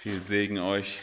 Viel Segen euch.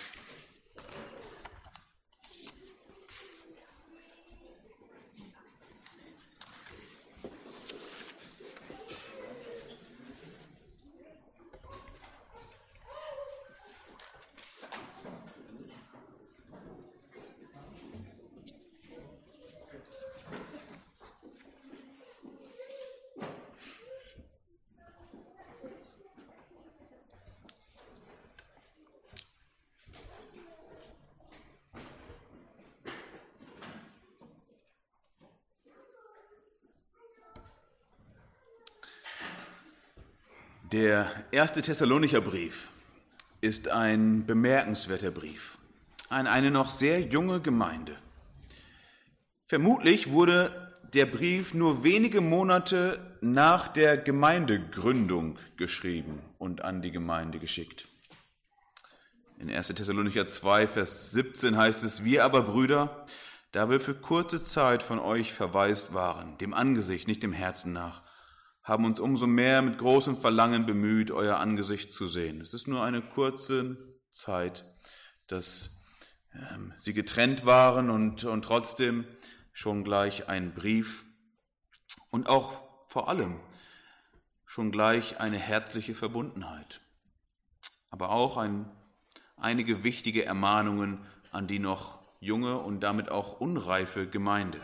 Der erste Thessalonicher Brief ist ein bemerkenswerter Brief an eine noch sehr junge Gemeinde. Vermutlich wurde der Brief nur wenige Monate nach der Gemeindegründung geschrieben und an die Gemeinde geschickt. In 1. Thessalonicher 2, Vers 17 heißt es: Wir aber, Brüder, da wir für kurze Zeit von euch verwaist waren, dem Angesicht, nicht dem Herzen nach, haben uns umso mehr mit großem Verlangen bemüht, euer Angesicht zu sehen. Es ist nur eine kurze Zeit, dass sie getrennt waren und trotzdem schon gleich ein Brief und auch vor allem schon gleich eine herzliche Verbundenheit. Aber auch einige wichtige Ermahnungen an die noch junge und damit auch unreife Gemeinde.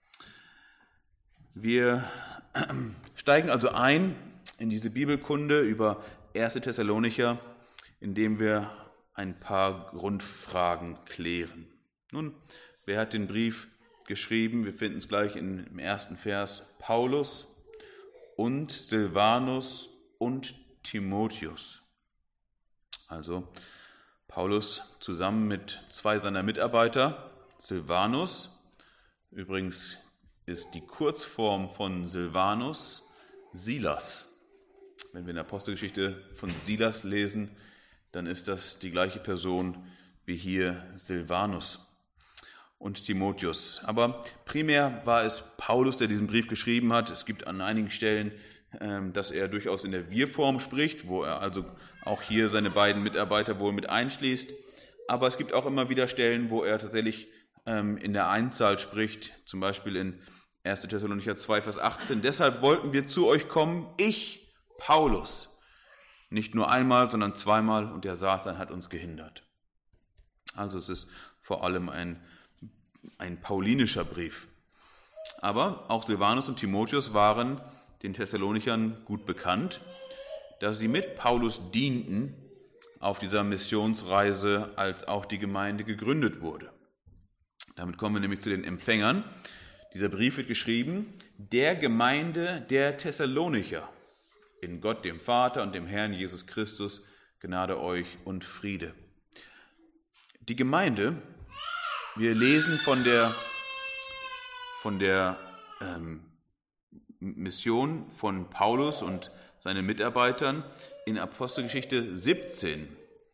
Wir steigen also ein in diese Bibelkunde über 1. Thessalonicher, indem wir ein paar Grundfragen klären. Nun, wer hat den Brief geschrieben? Wir finden es gleich im ersten Vers: Paulus und Silvanus und Timotheus. Also Paulus zusammen mit zwei seiner Mitarbeiter, Silvanus, übrigens ist die Kurzform von Silvanus Silas. Wenn wir in der Apostelgeschichte von Silas lesen, dann ist das die gleiche Person wie hier Silvanus und Timotheus. Aber primär war es Paulus, der diesen Brief geschrieben hat. Es gibt an einigen Stellen, dass er durchaus in der Wir-Form spricht, wo er also auch hier seine beiden Mitarbeiter wohl mit einschließt. Aber es gibt auch immer wieder Stellen, wo er tatsächlich in der Einzahl spricht, zum Beispiel in 1. Thessalonicher 2, Vers 18. Deshalb wollten wir zu euch kommen, ich, Paulus. Nicht nur einmal, sondern zweimal, und der Satan hat uns gehindert. Also es ist vor allem ein paulinischer Brief. Aber auch Silvanus und Timotheus waren den Thessalonichern gut bekannt, da sie mit Paulus dienten auf dieser Missionsreise, als auch die Gemeinde gegründet wurde. Damit kommen wir nämlich zu den Empfängern. Dieser Brief wird geschrieben der Gemeinde der Thessalonicher. In Gott, dem Vater und dem Herrn Jesus Christus, Gnade euch und Friede. Die Gemeinde, wir lesen von der Mission von Paulus und seinen Mitarbeitern in Apostelgeschichte 17.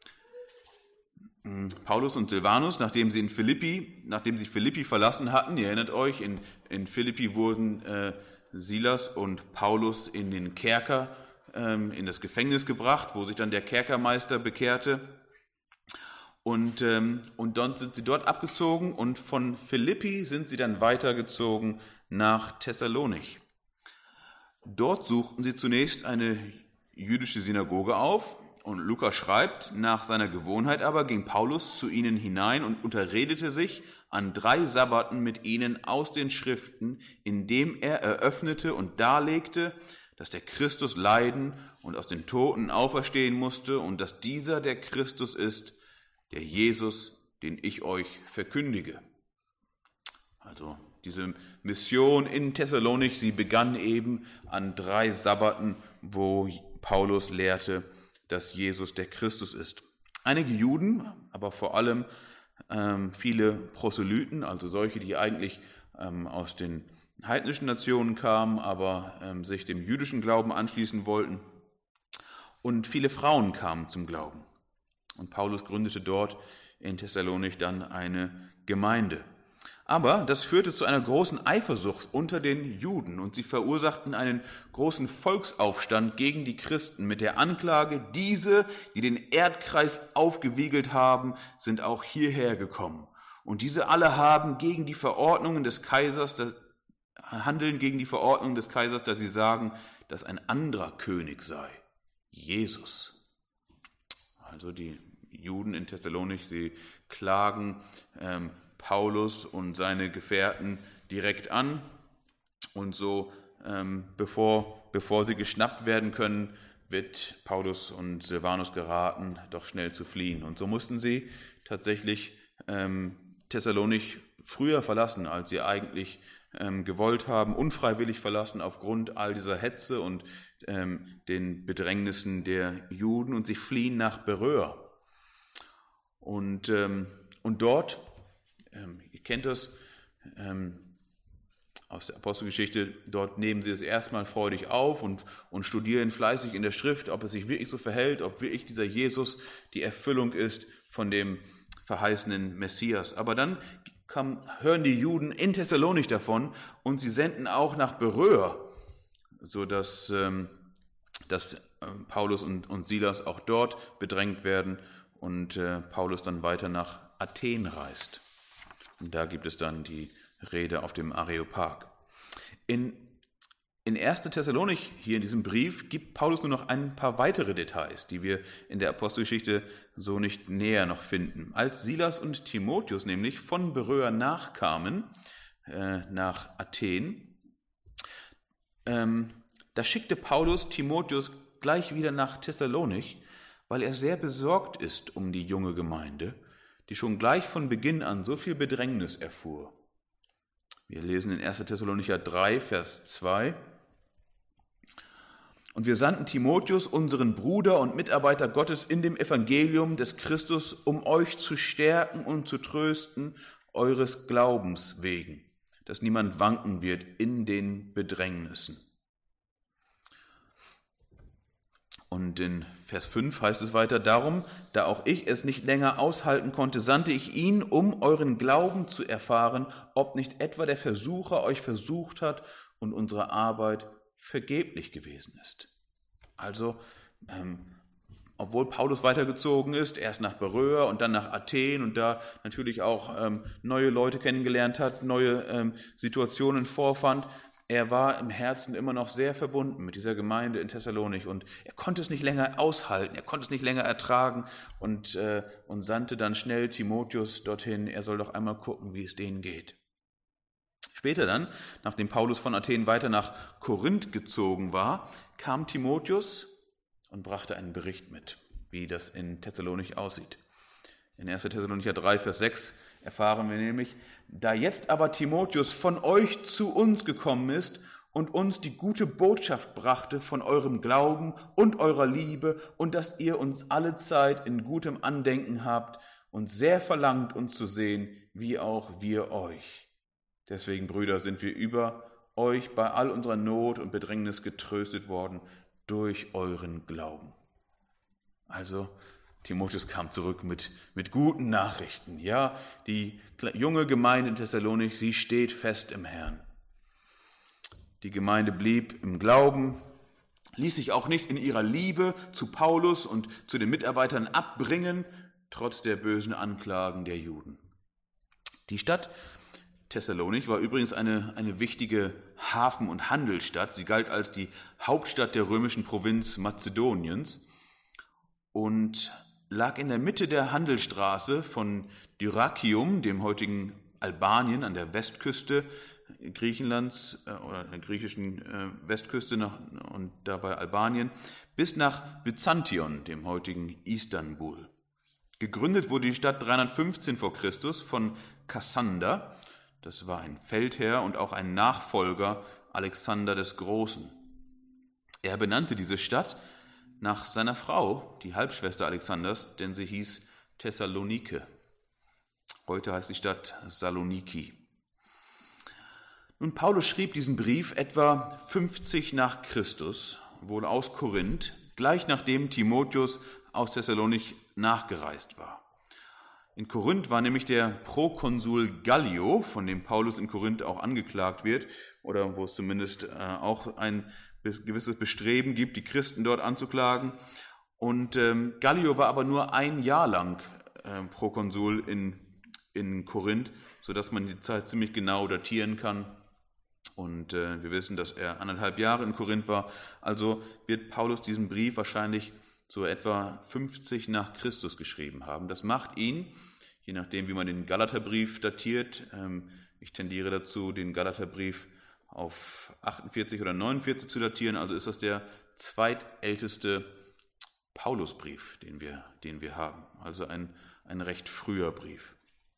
Paulus und Silvanus, nachdem sie Philippi verlassen hatten, ihr erinnert euch, in Philippi wurden Silas und Paulus in den Kerker, in das Gefängnis gebracht, wo sich dann der Kerkermeister bekehrte. Und dann sind sie dort abgezogen und von Philippi sind sie dann weitergezogen nach Thessalonich. Dort suchten sie zunächst eine jüdische Synagoge auf. Und Lukas schreibt, nach seiner Gewohnheit aber ging Paulus zu ihnen hinein und unterredete sich an 3 Sabbaten mit ihnen aus den Schriften, indem er eröffnete und darlegte, dass der Christus leiden und aus den Toten auferstehen musste und dass dieser der Christus ist, der Jesus, den ich euch verkündige. Also diese Mission in Thessalonich, sie begann eben an 3 Sabbaten, wo Paulus lehrte, dass Jesus der Christus ist. Einige Juden, aber vor allem viele Proselyten, also solche, die eigentlich aus den heidnischen Nationen kamen, aber sich dem jüdischen Glauben anschließen wollten. Und viele Frauen kamen zum Glauben. Und Paulus gründete dort in Thessalonich dann eine Gemeinde. Aber das führte zu einer großen Eifersucht unter den Juden und sie verursachten einen großen Volksaufstand gegen die Christen mit der Anklage, diese, die den Erdkreis aufgewiegelt haben, sind auch hierher gekommen. Und diese alle haben gegen die Verordnungen des Kaisers, handeln gegen die Verordnungen des Kaisers, dass sie sagen, dass ein anderer König sei, Jesus. Also die Juden in Thessalonich, sie klagen Paulus und seine Gefährten direkt an und so, bevor sie geschnappt werden können, wird Paulus und Silvanus geraten, doch schnell zu fliehen. Und so mussten sie tatsächlich Thessalonich früher verlassen, als sie eigentlich gewollt haben, unfreiwillig verlassen aufgrund all dieser Hetze und den Bedrängnissen der Juden, und sie fliehen nach Beröa. Und dort, ihr kennt das aus der Apostelgeschichte, dort nehmen sie es erstmal freudig auf und studieren fleißig in der Schrift, ob es sich wirklich so verhält, ob wirklich dieser Jesus die Erfüllung ist von dem verheißenen Messias. Aber dann hören die Juden in Thessalonich davon und sie senden auch nach Beröa, sodass Paulus und Silas auch dort bedrängt werden und Paulus dann weiter nach Athen reist. Und da gibt es dann die Rede auf dem Areopag. In 1. Thessalonich, hier in diesem Brief, gibt Paulus nur noch ein paar weitere Details, die wir in der Apostelgeschichte so nicht näher noch finden. Als Silas und Timotheus nämlich von Beröa nachkamen, nach Athen, da schickte Paulus Timotheus gleich wieder nach Thessalonich, weil er sehr besorgt ist um die junge Gemeinde, die schon gleich von Beginn an so viel Bedrängnis erfuhr. Wir lesen in 1. Thessalonicher 3, Vers 2. Und wir sandten Timotheus, unseren Bruder und Mitarbeiter Gottes in dem Evangelium des Christus, um euch zu stärken und zu trösten, eures Glaubens wegen, dass niemand wanken wird in den Bedrängnissen. Und in Vers 5 heißt es weiter, darum, da auch ich es nicht länger aushalten konnte, sandte ich ihn, um euren Glauben zu erfahren, ob nicht etwa der Versucher euch versucht hat und unsere Arbeit vergeblich gewesen ist. Also, obwohl Paulus weitergezogen ist, erst nach Beröa und dann nach Athen und da natürlich auch neue Leute kennengelernt hat, neue Situationen vorfand, er war im Herzen immer noch sehr verbunden mit dieser Gemeinde in Thessalonich und er konnte es nicht länger aushalten, er konnte es nicht länger ertragen und sandte dann schnell Timotheus dorthin, er soll doch einmal gucken, wie es denen geht. Später dann, nachdem Paulus von Athen weiter nach Korinth gezogen war, kam Timotheus und brachte einen Bericht mit, wie das in Thessalonich aussieht. In 1. Thessalonicher 3, Vers 6 erfahren wir nämlich, da jetzt aber Timotheus von euch zu uns gekommen ist und uns die gute Botschaft brachte von eurem Glauben und eurer Liebe und dass ihr uns allezeit in gutem Andenken habt und sehr verlangt, uns zu sehen, wie auch wir euch. Deswegen, Brüder, sind wir über euch bei all unserer Not und Bedrängnis getröstet worden durch euren Glauben. Also, Timotheus kam zurück mit guten Nachrichten. Ja, die junge Gemeinde in Thessalonich, sie steht fest im Herrn. Die Gemeinde blieb im Glauben, ließ sich auch nicht in ihrer Liebe zu Paulus und zu den Mitarbeitern abbringen, trotz der bösen Anklagen der Juden. Die Stadt Thessalonich war übrigens eine wichtige Hafen- und Handelsstadt. Sie galt als die Hauptstadt der römischen Provinz Mazedoniens und lag in der Mitte der Handelsstraße von Dyrrachium, dem heutigen Albanien, an der Westküste Griechenlands oder der griechischen Westküste und dabei Albanien, bis nach Byzantion, dem heutigen Istanbul. Gegründet wurde die Stadt 315 vor Christus von Kassander. Das war ein Feldherr und auch ein Nachfolger Alexander des Großen. Er benannte diese Stadt nach seiner Frau, die Halbschwester Alexanders, denn sie hieß Thessalonike. Heute heißt die Stadt Saloniki. Nun, Paulus schrieb diesen Brief etwa 50 nach Christus, wohl aus Korinth, gleich nachdem Timotheus aus Thessalonich nachgereist war. In Korinth war nämlich der Prokonsul Gallio, von dem Paulus in Korinth auch angeklagt wird, oder wo es zumindest auch ein gewisses Bestreben gibt, die Christen dort anzuklagen. Und Gallio war aber nur ein Jahr lang Prokonsul in Korinth, sodass man die Zeit ziemlich genau datieren kann. Und wir wissen, dass er 1,5 Jahre in Korinth war. Also wird Paulus diesen Brief wahrscheinlich so etwa 50 nach Christus geschrieben haben. Das macht ihn, je nachdem, wie man den Galaterbrief datiert, ich tendiere dazu, den Galaterbrief auf 48 oder 49 zu datieren, also ist das der zweitälteste Paulusbrief, den wir haben, also ein recht früher Brief.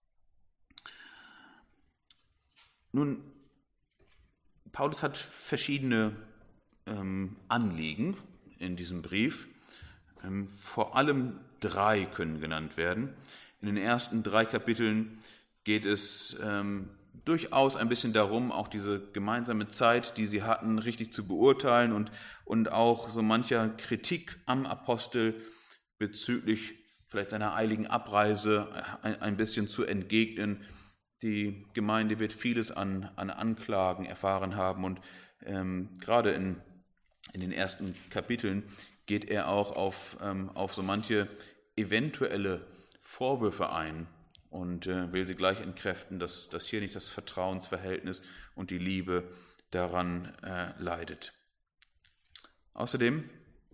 Nun, Paulus hat verschiedene Anliegen in diesem Brief. Vor allem 3 können genannt werden. In den ersten 3 Kapiteln geht es durchaus ein bisschen darum, auch diese gemeinsame Zeit, die sie hatten, richtig zu beurteilen und auch so mancher Kritik am Apostel bezüglich vielleicht seiner eiligen Abreise ein bisschen zu entgegnen. Die Gemeinde wird vieles an Anklagen erfahren haben und gerade in den ersten Kapiteln geht er auch auf so manche eventuelle Vorwürfe ein und will sie gleich entkräften, dass hier nicht das Vertrauensverhältnis und die Liebe daran leidet. Außerdem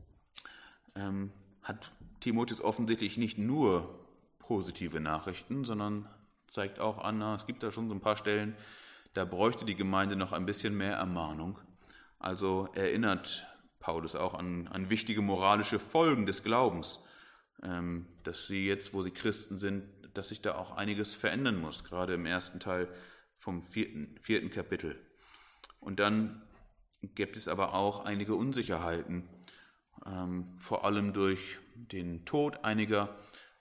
hat Timotheus offensichtlich nicht nur positive Nachrichten, sondern zeigt auch an, es gibt da schon so ein paar Stellen, da bräuchte die Gemeinde noch ein bisschen mehr Ermahnung. Also erinnert Paulus auch an wichtige moralische Folgen des Glaubens, dass sie jetzt, wo sie Christen sind, dass sich da auch einiges verändern muss, gerade im ersten Teil vom vierten Kapitel. Und dann gibt es aber auch einige Unsicherheiten, vor allem durch den Tod einiger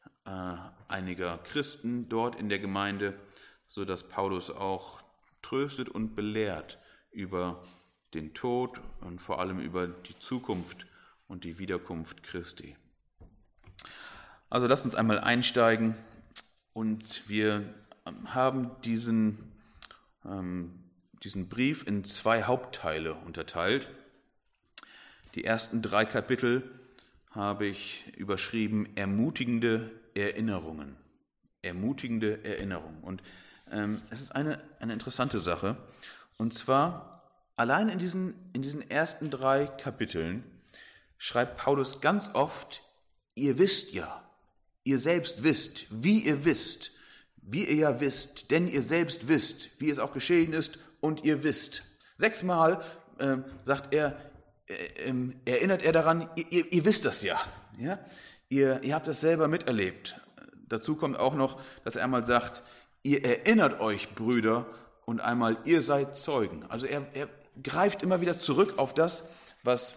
Christen dort in der Gemeinde, sodass Paulus auch tröstet und belehrt über den Tod und vor allem über die Zukunft und die Wiederkunft Christi. Also lasst uns einmal einsteigen und wir haben diesen Brief in 2 Hauptteile unterteilt. Die ersten 3 Kapitel habe ich überschrieben ermutigende Erinnerungen. Ermutigende Erinnerungen. Und es ist eine interessante Sache. Und zwar allein in diesen ersten 3 Kapiteln schreibt Paulus ganz oft, ihr wisst ja, ihr selbst wisst, wie ihr ja wisst, denn ihr selbst wisst, wie es auch geschehen ist und ihr wisst. 6 Mal sagt er, erinnert er daran, ihr wisst das ja. Ihr habt das selber miterlebt. Dazu kommt auch noch, dass er einmal sagt, ihr erinnert euch, Brüder, und einmal, ihr seid Zeugen. Also er greift immer wieder zurück auf das, was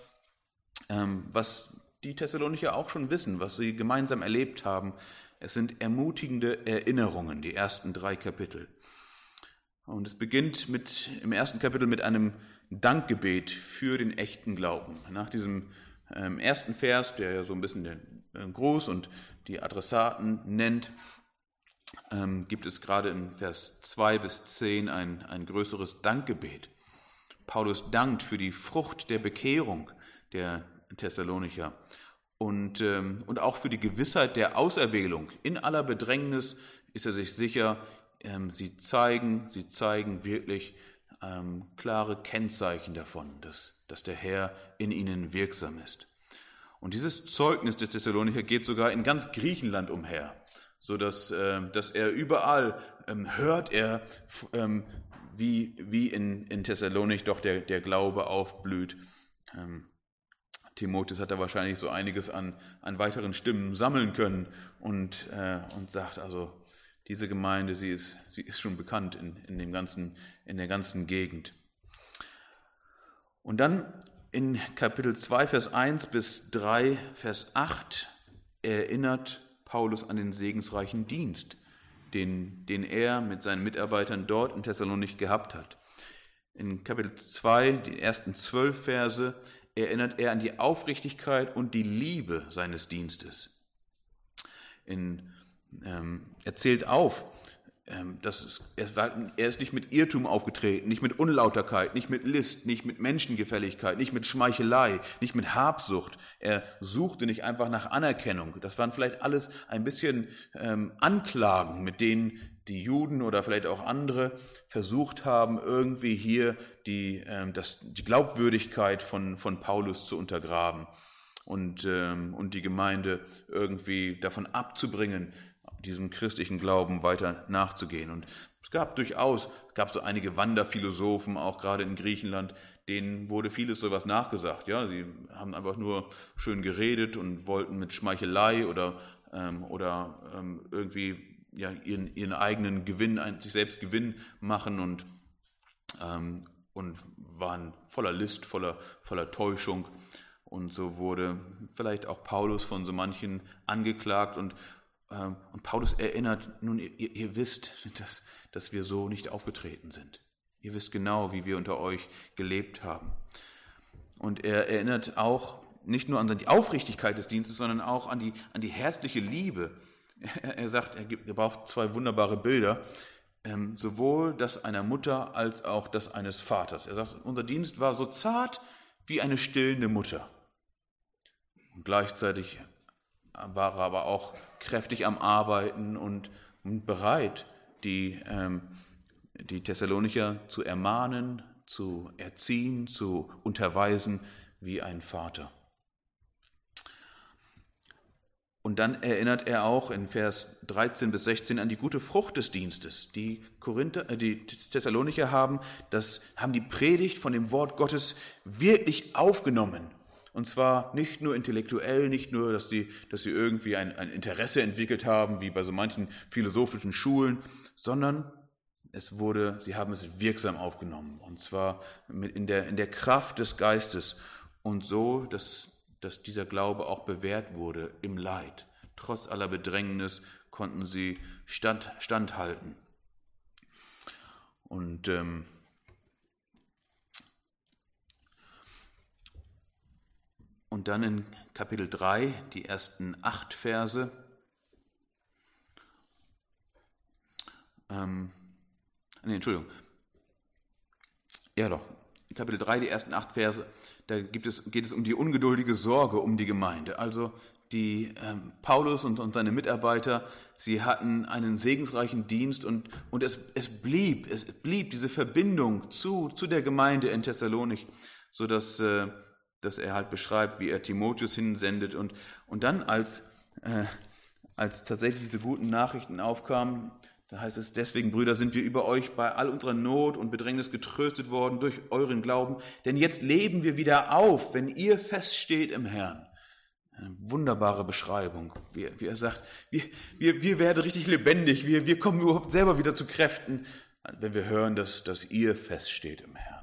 die Thessalonicher auch schon wissen, was sie gemeinsam erlebt haben. Es sind ermutigende Erinnerungen, die ersten 3 Kapitel. Und es beginnt im ersten Kapitel mit einem Dankgebet für den echten Glauben. Nach diesem ersten Vers, der ja so ein bisschen den Gruß und die Adressaten nennt, gibt es gerade in Vers 2 bis 10 ein größeres Dankgebet. Paulus dankt für die Frucht der Bekehrung der Thessalonicher und auch für die Gewissheit der Auserwählung. In aller Bedrängnis ist er sich sicher, sie zeigen wirklich klare Kennzeichen davon, dass der Herr in ihnen wirksam ist. Und dieses Zeugnis des Thessalonicher geht sogar in ganz Griechenland umher, sodass dass er überall hört, wie in Thessalonik doch der Glaube aufblüht. Timotheus hat da wahrscheinlich so einiges an weiteren Stimmen sammeln können und sagt, also diese Gemeinde, sie ist schon bekannt in der ganzen Gegend. Und dann in Kapitel 2, Vers 1 bis 3, Vers 8 erinnert Paulus an den segensreichen Dienst, den er mit seinen Mitarbeitern dort in Thessalonik gehabt hat. In Kapitel 2, die ersten 12 Verse, erinnert er an die Aufrichtigkeit und die Liebe seines Dienstes. In Er zählt auf, er ist nicht mit Irrtum aufgetreten, nicht mit Unlauterkeit, nicht mit List, nicht mit Menschengefälligkeit, nicht mit Schmeichelei, nicht mit Habsucht. Er suchte nicht einfach nach Anerkennung. Das waren vielleicht alles ein bisschen Anklagen, mit denen die Juden oder vielleicht auch andere versucht haben, irgendwie hier die Glaubwürdigkeit von Paulus zu untergraben und die Gemeinde irgendwie davon abzubringen, diesem christlichen Glauben weiter nachzugehen. Und es gab so einige Wanderphilosophen, auch gerade in Griechenland, denen wurde vieles sowas nachgesagt. Ja, sie haben einfach nur schön geredet und wollten mit Schmeichelei oder irgendwie ja, ihren eigenen Gewinn, sich selbst Gewinn machen und waren voller List, voller Täuschung. Und so wurde vielleicht auch Paulus von so manchen angeklagt und Paulus erinnert, nun, ihr wisst, dass wir so nicht aufgetreten sind. Ihr wisst genau, wie wir unter euch gelebt haben. Und er erinnert auch nicht nur an die Aufrichtigkeit des Dienstes, sondern auch an die herzliche Liebe. Er sagt, er gebraucht zwei wunderbare Bilder, sowohl das einer Mutter als auch das eines Vaters. Er sagt, unser Dienst war so zart wie eine stillende Mutter. Und gleichzeitig war er aber auch kräftig am Arbeiten und bereit, die Thessalonicher zu ermahnen, zu erziehen, zu unterweisen wie ein Vater. Und dann erinnert er auch in Vers 13 bis 16 an die gute Frucht des Dienstes. Die Thessalonicher haben die Predigt von dem Wort Gottes wirklich aufgenommen. Und zwar nicht nur intellektuell, nicht nur, dass sie irgendwie ein Interesse entwickelt haben, wie bei so manchen philosophischen Schulen, sondern sie haben es wirksam aufgenommen. Und zwar in der Kraft des Geistes. Und so, dass dieser Glaube auch bewährt wurde im Leid. Trotz aller Bedrängnis konnten sie standhalten. Und dann in Kapitel 3, die ersten 8 Verse, Kapitel 3, die ersten 8 Verse, da geht es um die ungeduldige Sorge um die Gemeinde. Also Paulus und seine Mitarbeiter, sie hatten einen segensreichen Dienst und es blieb diese Verbindung zu der Gemeinde in Thessalonik, sodass dass er halt beschreibt, wie er Timotheus hinsendet und dann, als tatsächlich diese guten Nachrichten aufkamen, da heißt es, deswegen, Brüder, sind wir über euch bei all unserer Not und Bedrängnis getröstet worden durch euren Glauben, denn jetzt leben wir wieder auf, wenn ihr feststeht im Herrn. Eine wunderbare Beschreibung, wie er sagt, wir werden richtig lebendig, wir kommen überhaupt selber wieder zu Kräften, wenn wir hören, dass ihr feststeht im Herrn.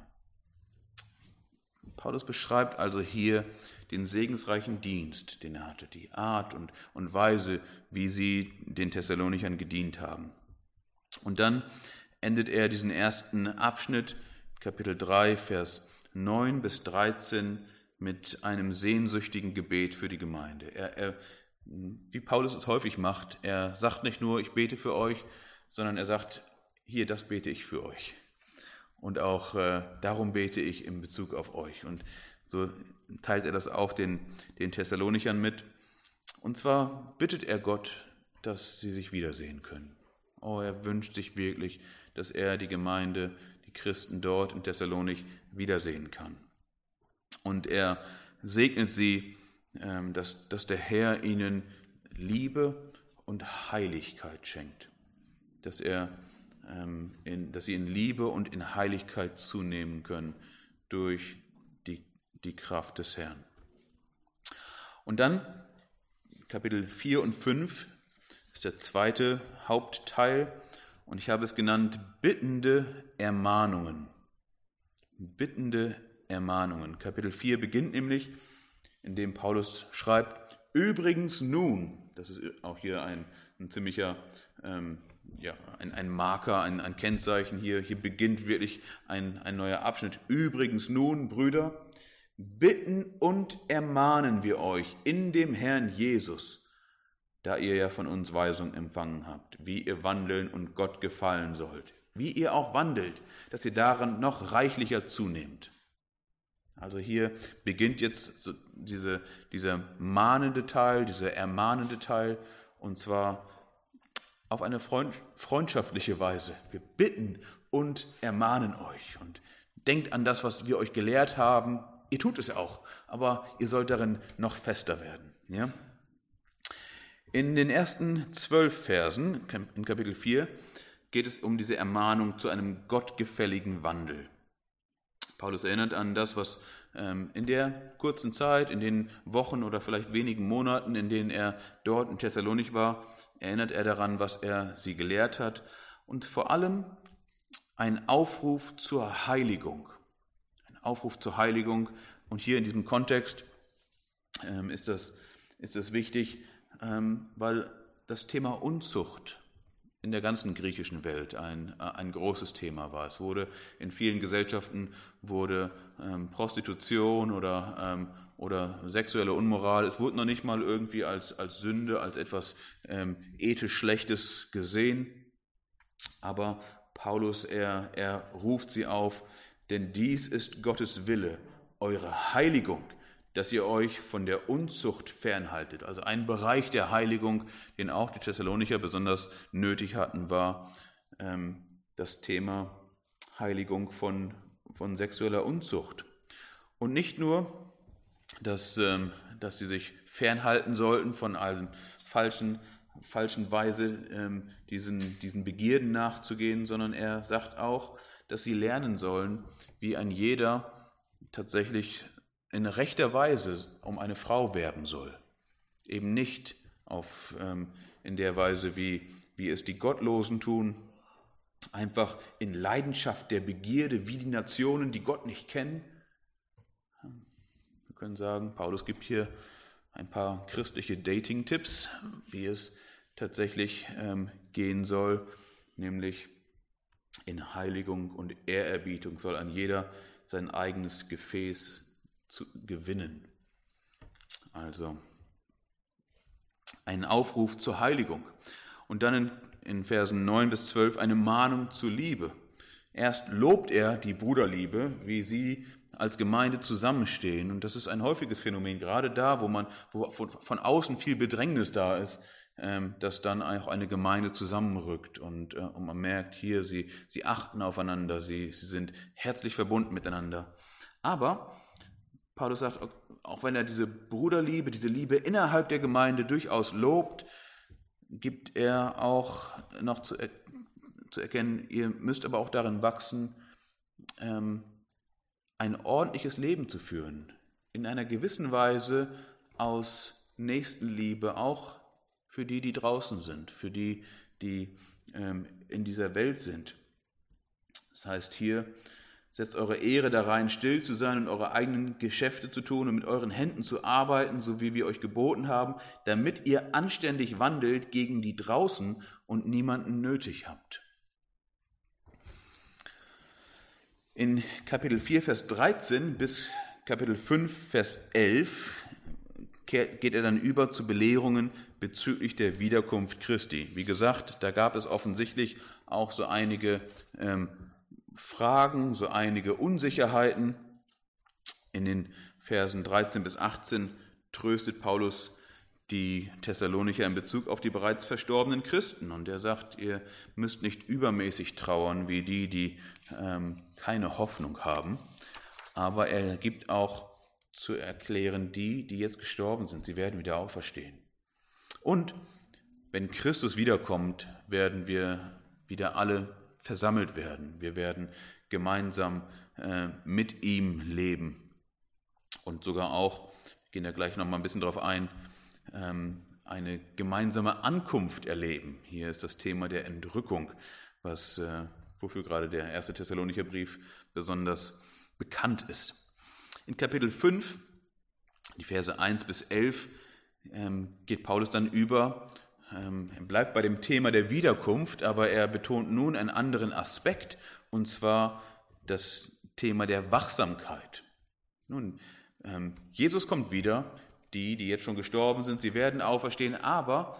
Paulus beschreibt also hier den segensreichen Dienst, den er hatte, die Art und Weise, wie sie den Thessalonichern gedient haben. Und dann endet er diesen ersten Abschnitt, Kapitel 3, Vers 9 bis 13, mit einem sehnsüchtigen Gebet für die Gemeinde. Wie Paulus es häufig macht, er sagt nicht nur, ich bete für euch, sondern er sagt, hier, das bete ich für euch. Und auch darum bete ich in Bezug auf euch. Und so teilt er das auch den Thessalonichern mit. Und zwar bittet er Gott, dass sie sich wiedersehen können. Oh, er wünscht sich wirklich, dass er die Gemeinde, die Christen dort in Thessalonik wiedersehen kann. Und er segnet sie, dass der Herr ihnen Liebe und Heiligkeit schenkt. Dass sie in Liebe und in Heiligkeit zunehmen können durch die Kraft des Herrn. Und dann Kapitel 4 und 5 ist der zweite Hauptteil und ich habe es genannt bittende Ermahnungen. Bittende Ermahnungen. Kapitel 4 beginnt nämlich, indem Paulus schreibt, übrigens nun, das ist auch hier ein ziemlicher ein Marker, ein Kennzeichen hier beginnt wirklich ein neuer Abschnitt. Übrigens nun, Brüder, bitten und ermahnen wir euch in dem Herrn Jesus, da ihr ja von uns Weisung empfangen habt, wie ihr wandeln und Gott gefallen sollt, wie ihr auch wandelt, dass ihr daran noch reichlicher zunehmt. Also hier beginnt jetzt so dieser mahnende Teil, dieser ermahnende Teil, und zwar auf eine freundschaftliche Weise. Wir bitten und ermahnen euch und denkt an das, was wir euch gelehrt haben. Ihr tut es auch, aber ihr sollt darin noch fester werden. Ja? In den ersten 12 Versen, in Kapitel 4, geht es um diese Ermahnung zu einem gottgefälligen Wandel. Paulus erinnert an das, was in der kurzen Zeit, in den Wochen oder vielleicht wenigen Monaten, in denen er dort in Thessalonich war, erinnert er daran, was er sie gelehrt hat. Und vor allem ein Aufruf zur Heiligung. Ein Aufruf zur Heiligung. Und hier in diesem Kontext ist das wichtig, weil das Thema Unzucht in der ganzen griechischen Welt ein großes Thema war. Es wurde in vielen Gesellschaften Prostitution oder sexuelle Unmoral, es wurde noch nicht mal irgendwie als Sünde, als etwas ethisch Schlechtes gesehen. Aber Paulus, er ruft sie auf, denn dies ist Gottes Wille, eure Heiligung, dass ihr euch von der Unzucht fernhaltet. Also ein Bereich der Heiligung, den auch die Thessalonicher besonders nötig hatten, war das Thema Heiligung von sexueller Unzucht. Und nicht nur, dass sie sich fernhalten sollten von einem falschen Weise diesen Begierden nachzugehen, sondern er sagt auch, dass sie lernen sollen, wie ein jeder tatsächlich in rechter Weise um eine Frau werben soll. Eben nicht in der Weise, wie es die Gottlosen tun, einfach in Leidenschaft der Begierde, wie die Nationen, die Gott nicht kennen. Wir können sagen, Paulus gibt hier ein paar christliche Dating-Tipps, wie es tatsächlich gehen soll, nämlich in Heiligung und Ehrerbietung soll ein jeder sein eigenes Gefäß zu gewinnen. Also ein Aufruf zur Heiligung. Und dann in Versen 9 bis 12 eine Mahnung zur Liebe. Erst lobt er die Bruderliebe, wie sie als Gemeinde zusammenstehen. Und das ist ein häufiges Phänomen, gerade da, wo von außen viel Bedrängnis da ist, dass dann auch eine Gemeinde zusammenrückt und man merkt hier, sie achten aufeinander, sie sind herzlich verbunden miteinander. Aber Paulus sagt, auch wenn er diese Bruderliebe, diese Liebe innerhalb der Gemeinde durchaus lobt, gibt er auch noch zu erkennen, ihr müsst aber auch darin wachsen, ein ordentliches Leben zu führen, in einer gewissen Weise aus Nächstenliebe, auch für die draußen sind, für die in dieser Welt sind. Das heißt hier, setzt eure Ehre da rein, still zu sein und eure eigenen Geschäfte zu tun und mit euren Händen zu arbeiten, so wie wir euch geboten haben, damit ihr anständig wandelt gegen die draußen und niemanden nötig habt. In Kapitel 4, Vers 13 bis Kapitel 5, Vers 11 geht er dann über zu Belehrungen bezüglich der Wiederkunft Christi. Wie gesagt, da gab es offensichtlich auch so einige Fragen, so einige Unsicherheiten. In den Versen 13 bis 18 tröstet Paulus die Thessalonicher in Bezug auf die bereits verstorbenen Christen. Und er sagt, ihr müsst nicht übermäßig trauern wie die keine Hoffnung haben. Aber er gibt auch zu erklären, die jetzt gestorben sind, sie werden wieder auferstehen. Und wenn Christus wiederkommt, werden wir wieder alle versammelt werden. Wir werden gemeinsam mit ihm leben und sogar auch, wir gehen da gleich noch mal ein bisschen drauf ein, eine gemeinsame Ankunft erleben. Hier ist das Thema der Entrückung, wofür gerade der 1. Thessalonicher Brief besonders bekannt ist. In Kapitel 5, die Verse 1 bis 11, geht Paulus dann über. Er bleibt bei dem Thema der Wiederkunft, aber er betont nun einen anderen Aspekt, und zwar das Thema der Wachsamkeit. Nun, Jesus kommt wieder, die jetzt schon gestorben sind, sie werden auferstehen, aber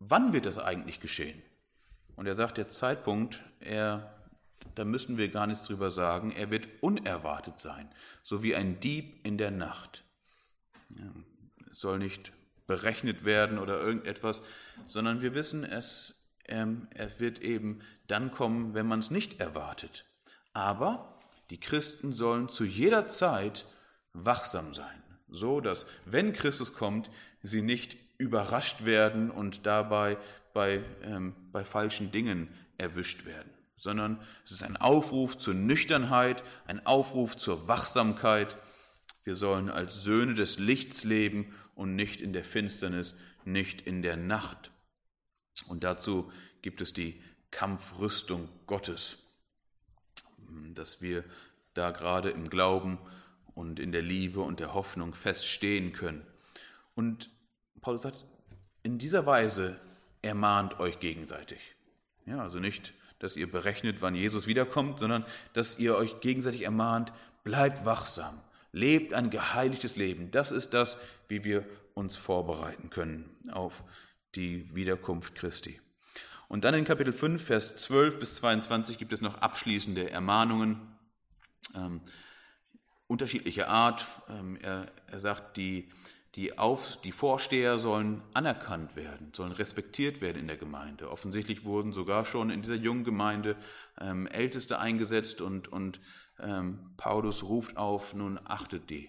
wann wird das eigentlich geschehen? Und er sagt, der Zeitpunkt, da müssen wir gar nichts drüber sagen, er wird unerwartet sein, so wie ein Dieb in der Nacht. Ja, es soll nicht berechnet werden oder irgendetwas, sondern wir wissen, es wird eben dann kommen, wenn man es nicht erwartet. Aber die Christen sollen zu jeder Zeit wachsam sein, so dass, wenn Christus kommt, sie nicht überrascht werden und dabei bei falschen Dingen erwischt werden, sondern es ist ein Aufruf zur Nüchternheit, ein Aufruf zur Wachsamkeit. Wir sollen als Söhne des Lichts leben und nicht in der Finsternis, nicht in der Nacht. Und dazu gibt es die Kampfrüstung Gottes, dass wir da gerade im Glauben und in der Liebe und der Hoffnung feststehen können. Und Paulus sagt, in dieser Weise ermahnt euch gegenseitig. Ja, also nicht, dass ihr berechnet, wann Jesus wiederkommt, sondern dass ihr euch gegenseitig ermahnt, bleibt wachsam, lebt ein geheiligtes Leben. Das ist das, wie wir uns vorbereiten können auf die Wiederkunft Christi. Und dann in Kapitel 5, Vers 12 bis 22 gibt es noch abschließende Ermahnungen, unterschiedlicher Art. Er sagt, die Vorsteher sollen anerkannt werden, sollen respektiert werden in der Gemeinde. Offensichtlich wurden sogar schon in dieser jungen Gemeinde Älteste eingesetzt und Paulus ruft auf, nun achtet die.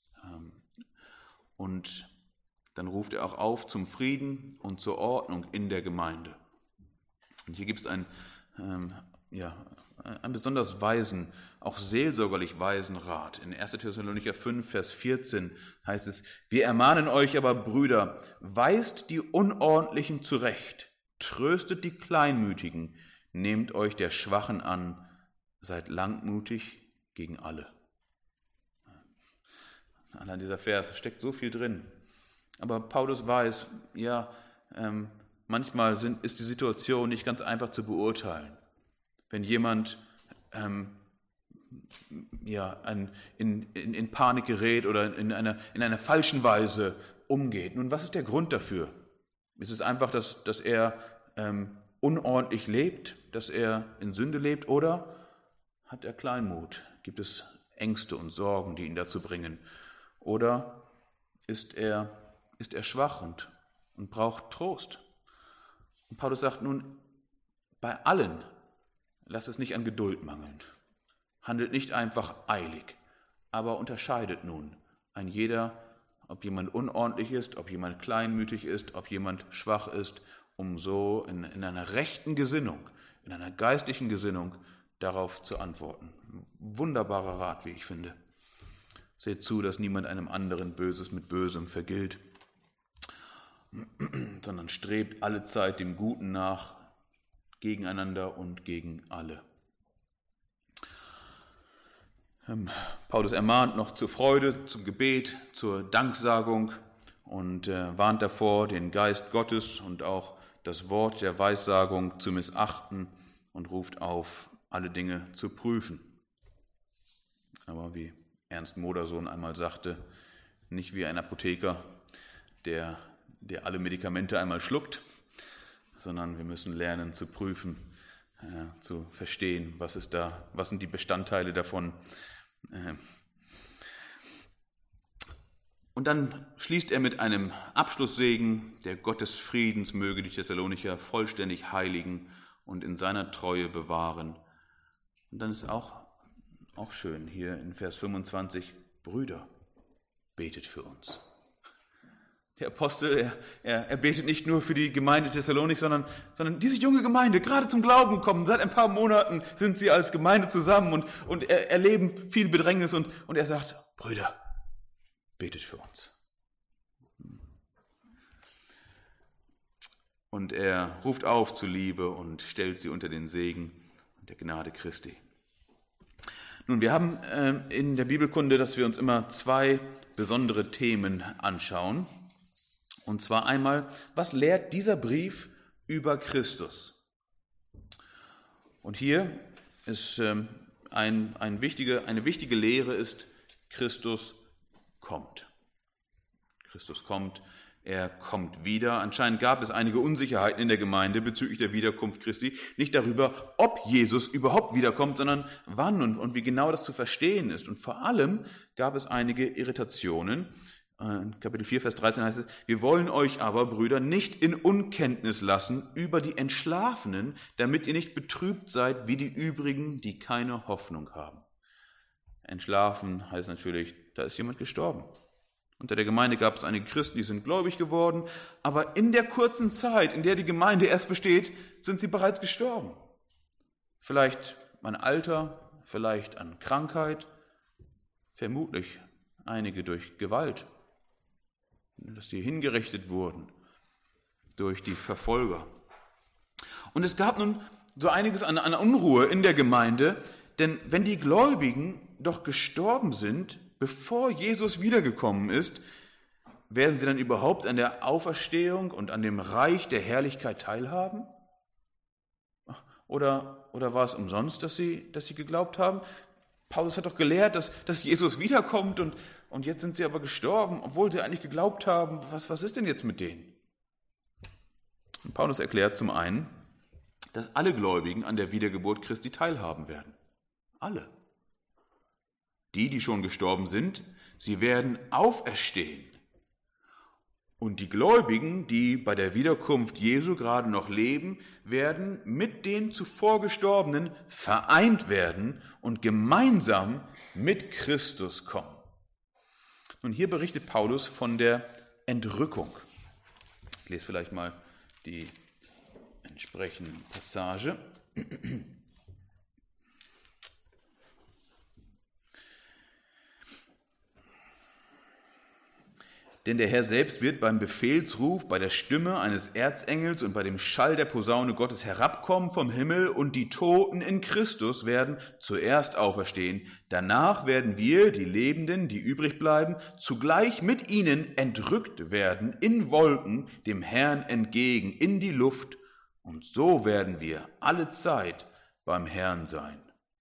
Und dann ruft er auch auf zum Frieden und zur Ordnung in der Gemeinde. Und hier gibt es einen besonders weisen, auch seelsorgerlich weisen Rat. In 1. Thessalonicher 5, Vers 14 heißt es, wir ermahnen euch aber, Brüder, weist die Unordentlichen zurecht, tröstet die Kleinmütigen, nehmt euch der Schwachen an, seid langmutig gegen alle. Allein dieser Vers steckt so viel drin. Aber Paulus weiß, manchmal ist die Situation nicht ganz einfach zu beurteilen. Wenn jemand in Panik gerät oder in einer falschen Weise umgeht. Nun, was ist der Grund dafür? Ist es einfach, dass er unordentlich lebt, dass er in Sünde lebt, oder hat er Kleinmut? Gibt es Ängste und Sorgen, die ihn dazu bringen? Oder ist er schwach und braucht Trost? Und Paulus sagt nun, bei allen lasst es nicht an Geduld mangeln. Handelt nicht einfach eilig, aber unterscheidet nun ein jeder, ob jemand unordentlich ist, ob jemand kleinmütig ist, ob jemand schwach ist, um so in einer rechten Gesinnung, in einer geistlichen Gesinnung darauf zu antworten. Wunderbarer Rat, wie ich finde. Seht zu, dass niemand einem anderen Böses mit Bösem vergilt, sondern strebt allezeit dem Guten nach, gegeneinander und gegen alle. Paulus ermahnt noch zur Freude, zum Gebet, zur Danksagung und warnt davor, den Geist Gottes und auch das Wort der Weissagung zu missachten und ruft auf, alle Dinge zu prüfen. Aber wie Ernst Modersohn einmal sagte, nicht wie ein Apotheker, der alle Medikamente einmal schluckt, sondern wir müssen lernen zu prüfen, zu verstehen, was sind die Bestandteile davon. Und dann schließt er mit einem Abschlusssegen, der Gott des Friedens möge die Thessalonicher vollständig heiligen und in seiner Treue bewahren. Und dann ist auch schön hier in Vers 25, Brüder, betet für uns. Der Apostel, er betet nicht nur für die Gemeinde Thessalonik, sondern diese junge Gemeinde, gerade zum Glauben gekommen. Seit ein paar Monaten sind sie als Gemeinde zusammen und erleben viel Bedrängnis und er sagt, Brüder, betet für uns. Und er ruft auf zur Liebe und stellt sie unter den Segen der Gnade Christi. Nun, wir haben in der Bibelkunde, dass wir uns immer zwei besondere Themen anschauen. Und zwar einmal, was lehrt dieser Brief über Christus? Und hier ist eine wichtige Lehre ist, Christus kommt. Christus kommt er kommt wieder. Anscheinend gab es einige Unsicherheiten in der Gemeinde bezüglich der Wiederkunft Christi. Nicht darüber, ob Jesus überhaupt wiederkommt, sondern wann und wie genau das zu verstehen ist. Und vor allem gab es einige Irritationen. In Kapitel 4, Vers 13 heißt es, wir wollen euch aber, Brüder, nicht in Unkenntnis lassen über die Entschlafenen, damit ihr nicht betrübt seid wie die übrigen, die keine Hoffnung haben. Entschlafen heißt natürlich, da ist jemand gestorben. Unter der Gemeinde gab es einige Christen, die sind gläubig geworden, aber in der kurzen Zeit, in der die Gemeinde erst besteht, sind sie bereits gestorben. Vielleicht an Alter, vielleicht an Krankheit, vermutlich einige durch Gewalt, dass sie hingerichtet wurden durch die Verfolger. Und es gab nun so einiges an Unruhe in der Gemeinde, denn wenn die Gläubigen doch gestorben sind, bevor Jesus wiedergekommen ist, werden sie dann überhaupt an der Auferstehung und an dem Reich der Herrlichkeit teilhaben? Oder war es umsonst, dass sie geglaubt haben? Paulus hat doch gelehrt, dass Jesus wiederkommt und jetzt sind sie aber gestorben, obwohl sie eigentlich geglaubt haben. Was ist denn jetzt mit denen? Und Paulus erklärt zum einen, dass alle Gläubigen an der Wiedergeburt Christi teilhaben werden. Alle. Die schon gestorben sind, sie werden auferstehen. Und die Gläubigen, die bei der Wiederkunft Jesu gerade noch leben, werden mit den zuvor Gestorbenen vereint werden und gemeinsam mit Christus kommen. Nun, hier berichtet Paulus von der Entrückung. Ich lese vielleicht mal die entsprechende Passage. Denn der Herr selbst wird beim Befehlsruf, bei der Stimme eines Erzengels und bei dem Schall der Posaune Gottes herabkommen vom Himmel, und die Toten in Christus werden zuerst auferstehen. Danach werden wir, die Lebenden, die übrig bleiben, zugleich mit ihnen entrückt werden in Wolken dem Herrn entgegen in die Luft, und so werden wir alle Zeit beim Herrn sein.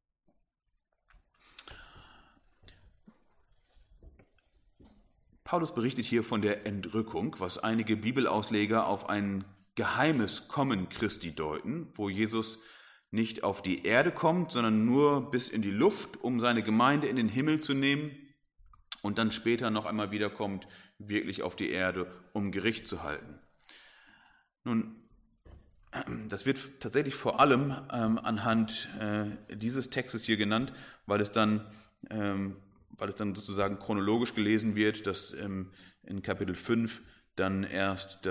Paulus berichtet hier von der Entrückung, was einige Bibelausleger auf ein geheimes Kommen Christi deuten, wo Jesus nicht auf die Erde kommt, sondern nur bis in die Luft, um seine Gemeinde in den Himmel zu nehmen und dann später noch einmal wiederkommt, wirklich auf die Erde, um Gericht zu halten. Nun, das wird tatsächlich vor allem anhand dieses Textes hier genannt, weil es dann sozusagen chronologisch gelesen wird, dass in Kapitel 5 dann erst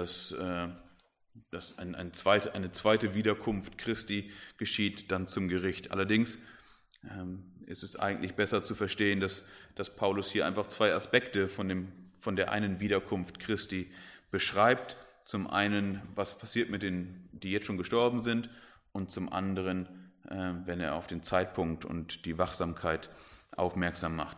eine zweite Wiederkunft Christi geschieht, dann zum Gericht. Allerdings ist es eigentlich besser zu verstehen, dass Paulus hier einfach zwei Aspekte von der einen Wiederkunft Christi beschreibt. Zum einen, was passiert mit denen, die jetzt schon gestorben sind, und zum anderen, wenn er auf den Zeitpunkt und die Wachsamkeit aufmerksam macht.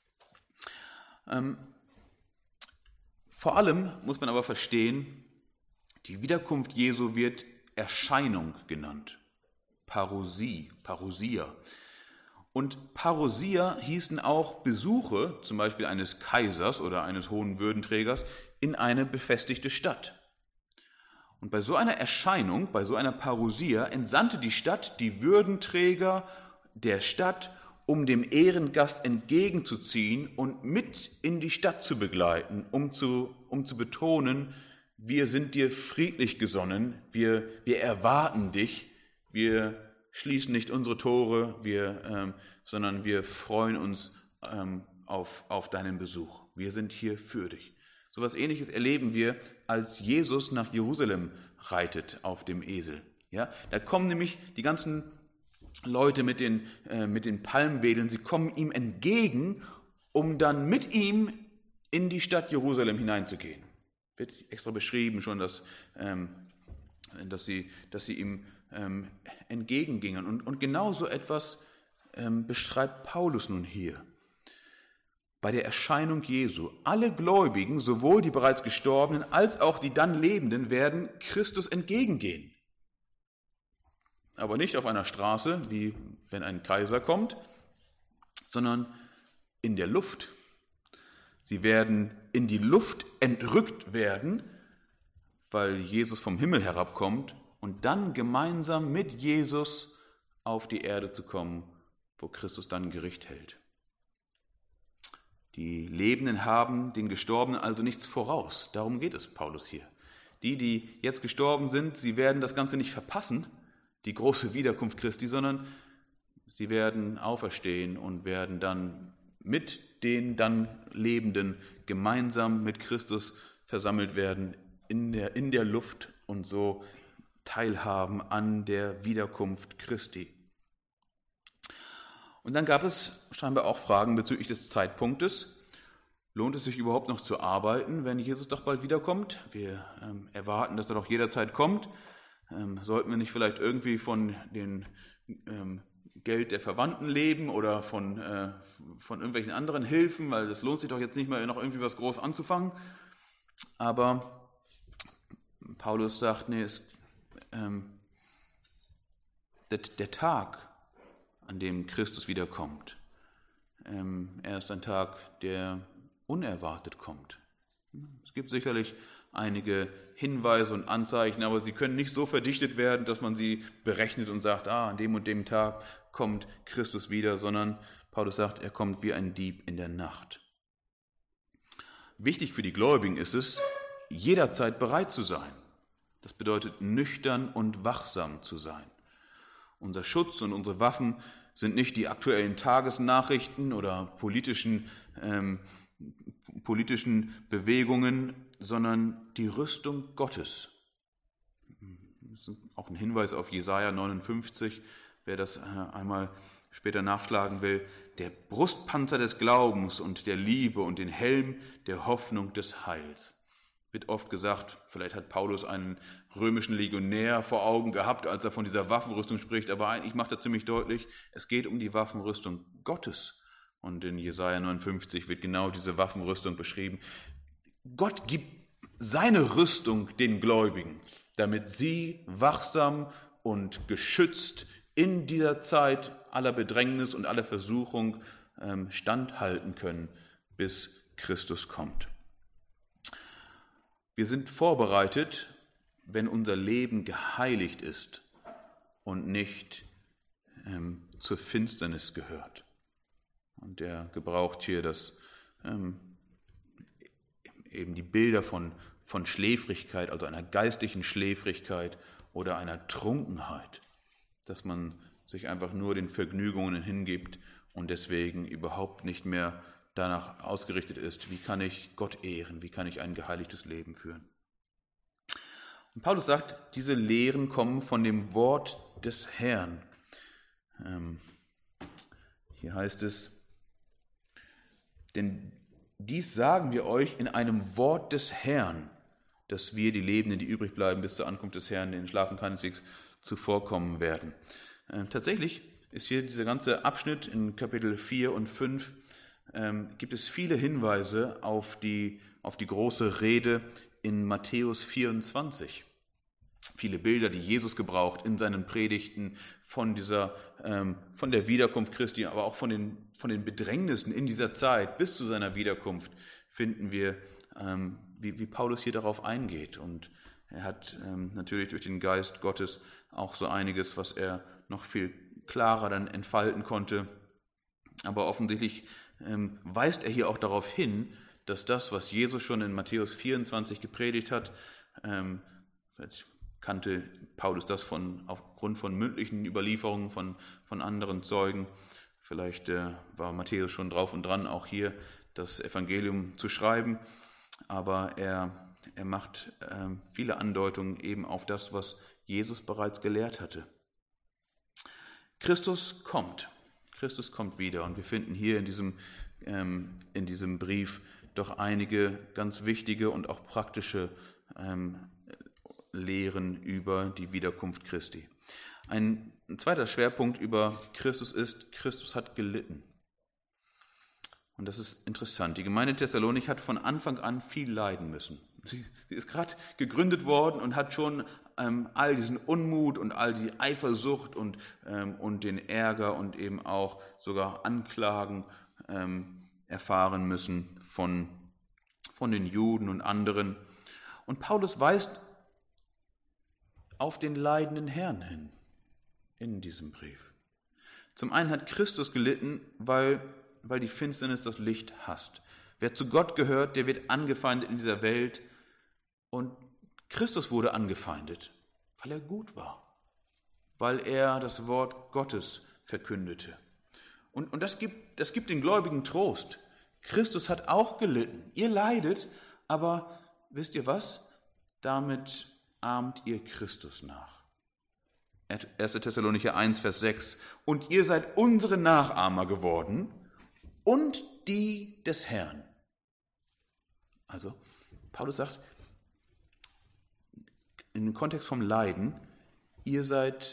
Vor allem muss man aber verstehen, die Wiederkunft Jesu wird Erscheinung genannt. Parousia. Und Parousia hießen auch Besuche, zum Beispiel eines Kaisers oder eines hohen Würdenträgers, in eine befestigte Stadt. Und bei so einer Erscheinung, bei so einer Parousia, entsandte die Stadt die Würdenträger der Stadt, um dem Ehrengast entgegenzuziehen und mit in die Stadt zu begleiten, um zu betonen, wir sind dir friedlich gesonnen, wir erwarten dich, wir schließen nicht unsere Tore, sondern wir freuen uns auf deinen Besuch. Wir sind hier für dich. So etwas Ähnliches erleben wir, als Jesus nach Jerusalem reitet auf dem Esel. Ja, da kommen nämlich die ganzen Leute mit den Palmwedeln, sie kommen ihm entgegen, um dann mit ihm in die Stadt Jerusalem hineinzugehen. Wird extra beschrieben schon, dass sie ihm entgegengingen. Und genau so etwas beschreibt Paulus nun hier. Bei der Erscheinung Jesu, alle Gläubigen, sowohl die bereits Gestorbenen als auch die dann Lebenden, werden Christus entgegengehen. Aber nicht auf einer Straße, wie wenn ein Kaiser kommt, sondern in der Luft. Sie werden in die Luft entrückt werden, weil Jesus vom Himmel herabkommt und dann gemeinsam mit Jesus auf die Erde zu kommen, wo Christus dann Gericht hält. Die Lebenden haben den Gestorbenen also nichts voraus. Darum geht es Paulus hier. Die jetzt gestorben sind, sie werden das Ganze nicht verpassen, die große Wiederkunft Christi, sondern sie werden auferstehen und werden dann mit den dann Lebenden gemeinsam mit Christus versammelt werden in der Luft und so teilhaben an der Wiederkunft Christi. Und dann gab es scheinbar auch Fragen bezüglich des Zeitpunktes. Lohnt es sich überhaupt noch zu arbeiten, wenn Jesus doch bald wiederkommt? Wir erwarten, dass er doch jederzeit kommt. Sollten wir nicht vielleicht irgendwie von dem Geld der Verwandten leben oder von irgendwelchen anderen Hilfen, weil das lohnt sich doch jetzt nicht mehr, noch irgendwie was groß anzufangen. Aber Paulus sagt, nee, der Tag, an dem Christus wiederkommt, er ist ein Tag, der unerwartet kommt. Es gibt sicherlich einige Hinweise und Anzeichen, aber sie können nicht so verdichtet werden, dass man sie berechnet und sagt, an dem und dem Tag kommt Christus wieder, sondern Paulus sagt, er kommt wie ein Dieb in der Nacht. Wichtig für die Gläubigen ist es, jederzeit bereit zu sein. Das bedeutet, nüchtern und wachsam zu sein. Unser Schutz und unsere Waffen sind nicht die aktuellen Tagesnachrichten oder politischen Bewegungen, sondern die Rüstung Gottes. Das ist auch ein Hinweis auf Jesaja 59, wer das einmal später nachschlagen will. Der Brustpanzer des Glaubens und der Liebe und den Helm der Hoffnung des Heils. Wird oft gesagt, vielleicht hat Paulus einen römischen Legionär vor Augen gehabt, als er von dieser Waffenrüstung spricht, aber eigentlich macht er ziemlich deutlich, es geht um die Waffenrüstung Gottes. Und in Jesaja 59 wird genau diese Waffenrüstung beschrieben. Gott gibt seine Rüstung den Gläubigen, damit sie wachsam und geschützt in dieser Zeit aller Bedrängnis und aller Versuchung standhalten können, bis Christus kommt. Wir sind vorbereitet, wenn unser Leben geheiligt ist und nicht zur Finsternis gehört. Und er gebraucht hier eben die Bilder von Schläfrigkeit, also einer geistlichen Schläfrigkeit oder einer Trunkenheit, dass man sich einfach nur den Vergnügungen hingibt und deswegen überhaupt nicht mehr danach ausgerichtet ist, wie kann ich Gott ehren, wie kann ich ein geheiligtes Leben führen. Und Paulus sagt, diese Lehren kommen von dem Wort des Herrn. Hier heißt es, denn dies sagen wir euch in einem Wort des Herrn, dass wir, die Lebenden, die übrig bleiben bis zur Ankunft des Herrn, denen schlafen keineswegs zuvorkommen werden. Tatsächlich ist hier dieser ganze Abschnitt in Kapitel 4 und 5, gibt es viele Hinweise auf die große Rede in Matthäus 24. Viele Bilder, die Jesus gebraucht in seinen Predigten von der Wiederkunft Christi, aber auch von den Bedrängnissen in dieser Zeit bis zu seiner Wiederkunft finden wir, wie Paulus hier darauf eingeht. Und er hat natürlich durch den Geist Gottes auch so einiges, was er noch viel klarer dann entfalten konnte. Aber offensichtlich weist er hier auch darauf hin, dass das, was Jesus schon in Matthäus 24 gepredigt hat, vielleicht kannte Paulus das aufgrund von mündlichen Überlieferungen von anderen Zeugen. Vielleicht war Matthäus schon drauf und dran, auch hier das Evangelium zu schreiben. Aber er macht viele Andeutungen eben auf das, was Jesus bereits gelehrt hatte. Christus kommt wieder und wir finden hier in diesem Brief doch einige ganz wichtige und auch praktische Lehren über die Wiederkunft Christi. Ein zweiter Schwerpunkt über Christus ist, Christus hat gelitten. Und das ist interessant. Die Gemeinde Thessalonik hat von Anfang an viel leiden müssen. Sie ist gerade gegründet worden und hat schon all diesen Unmut und all die Eifersucht und den Ärger und eben auch sogar Anklagen erfahren müssen von von den Juden und anderen. Und Paulus weist auf den leidenden Herrn hin in diesem Brief. Zum einen hat Christus gelitten, weil die Finsternis das Licht hasst. Wer zu Gott gehört, der wird angefeindet in dieser Welt. Und Christus wurde angefeindet, weil er gut war, weil er das Wort Gottes verkündete. Und das gibt den Gläubigen Trost. Christus hat auch gelitten. Ihr leidet, aber wisst ihr was? Damit ahmt ihr Christus nach. 1. Thessalonicher 1, Vers 6. Und ihr seid unsere Nachahmer geworden und die des Herrn. Also, Paulus sagt, im Kontext vom Leiden, ihr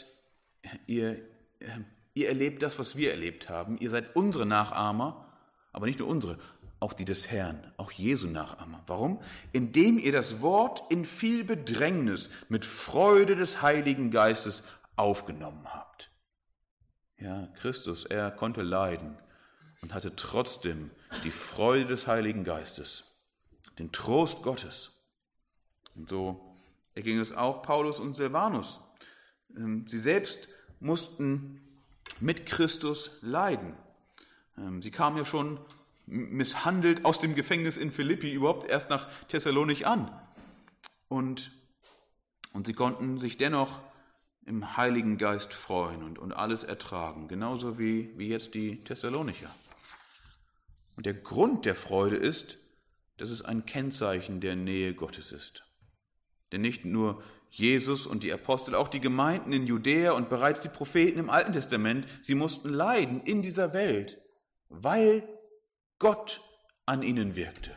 erlebt das, was wir erlebt haben. Ihr seid unsere Nachahmer, aber nicht nur unsere, auch die des Herrn, auch Jesu Nachahmer. Warum? Indem ihr das Wort in viel Bedrängnis mit Freude des Heiligen Geistes aufgenommen habt. Ja, Christus, er konnte leiden und hatte trotzdem die Freude des Heiligen Geistes, den Trost Gottes. Und so erging es auch Paulus und Silvanus. Sie selbst mussten mit Christus leiden. Sie kamen ja schon misshandelt aus dem Gefängnis in Philippi überhaupt erst nach Thessalonich an. Und sie konnten sich dennoch im Heiligen Geist freuen und alles ertragen, genauso wie jetzt die Thessalonicher. Und der Grund der Freude ist, dass es ein Kennzeichen der Nähe Gottes ist. Denn nicht nur Jesus und die Apostel, auch die Gemeinden in Judäa und bereits die Propheten im Alten Testament, sie mussten leiden in dieser Welt, weil Gott an ihnen wirkte.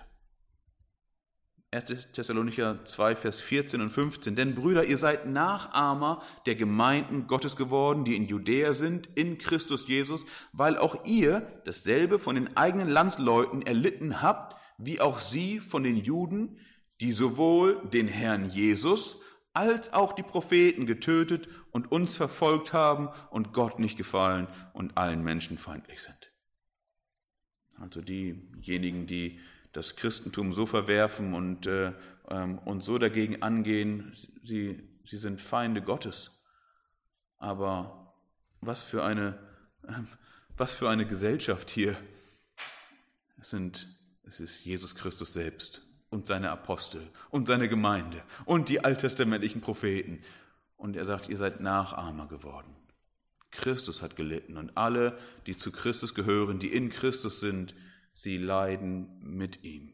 1. Thessalonicher 2, Vers 14 und 15. Denn Brüder, ihr seid Nachahmer der Gemeinden Gottes geworden, die in Judäa sind, in Christus Jesus, weil auch ihr dasselbe von den eigenen Landsleuten erlitten habt, wie auch sie von den Juden, die sowohl den Herrn Jesus als auch die Propheten getötet und uns verfolgt haben und Gott nicht gefallen und allen Menschen feindlich sind. Also diejenigen, die das Christentum so verwerfen und so dagegen angehen, sie sind Feinde Gottes. Aber was für eine Gesellschaft hier. Es ist Jesus Christus selbst und seine Apostel und seine Gemeinde und die alttestamentlichen Propheten. Und er sagt, ihr seid Nachahmer geworden. Christus hat gelitten und alle, die zu Christus gehören, die in Christus sind, sie leiden mit ihm.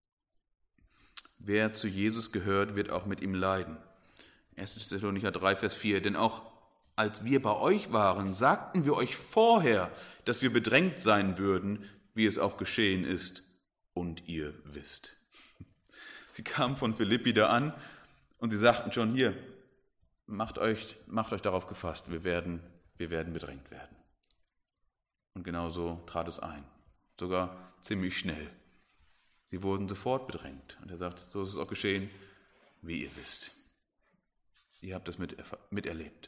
Wer zu Jesus gehört, wird auch mit ihm leiden. 1. Thessalonicher 3, Vers 4. Denn auch als wir bei euch waren, sagten wir euch vorher, dass wir bedrängt sein würden, wie es auch geschehen ist. Und ihr wisst. Sie kamen von Philippi da an und sie sagten schon, hier, macht euch darauf gefasst, wir werden bedrängt werden. Und genau so trat es ein. Sogar ziemlich schnell. Sie wurden sofort bedrängt. Und er sagt, so ist es auch geschehen, wie ihr wisst. Ihr habt das miterlebt.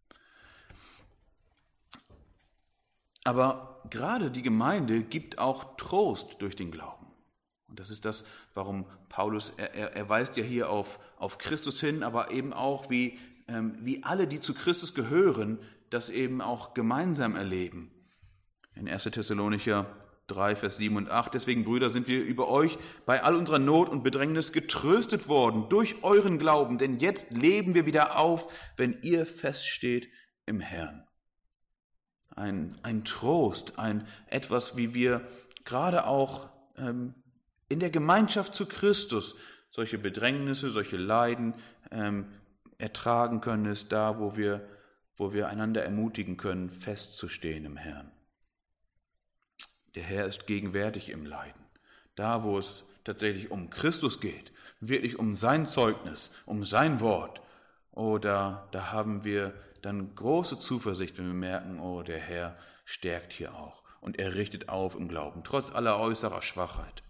Aber gerade die Gemeinde gibt auch Trost durch den Glauben. Und das ist das, warum Paulus, er weist ja hier auf Christus hin, aber eben auch, wie alle, die zu Christus gehören, das eben auch gemeinsam erleben. In 1. Thessalonicher 3, Vers 7 und 8. Deswegen, Brüder, sind wir über euch bei all unserer Not und Bedrängnis getröstet worden durch euren Glauben, denn jetzt leben wir wieder auf, wenn ihr feststeht im Herrn. Ein Trost, etwas, wie wir gerade auch in der Gemeinschaft zu Christus solche Bedrängnisse, solche Leiden ertragen können, ist da, wo wir einander ermutigen können, festzustehen im Herrn. Der Herr ist gegenwärtig im Leiden. Da, wo es tatsächlich um Christus geht, wirklich um sein Zeugnis, um sein Wort, da haben wir dann große Zuversicht, wenn wir merken, der Herr stärkt hier auch und er richtet auf im Glauben, trotz aller äußerer Schwachheit.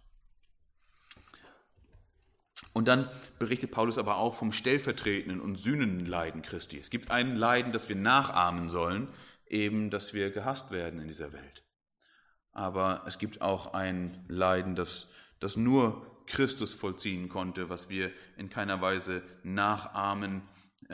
Und dann berichtet Paulus aber auch vom stellvertretenden und sühnenden Leiden Christi. Es gibt ein Leiden, das wir nachahmen sollen, eben, dass wir gehasst werden in dieser Welt. Aber es gibt auch ein Leiden, das nur Christus vollziehen konnte, was wir in keiner Weise nachahmen.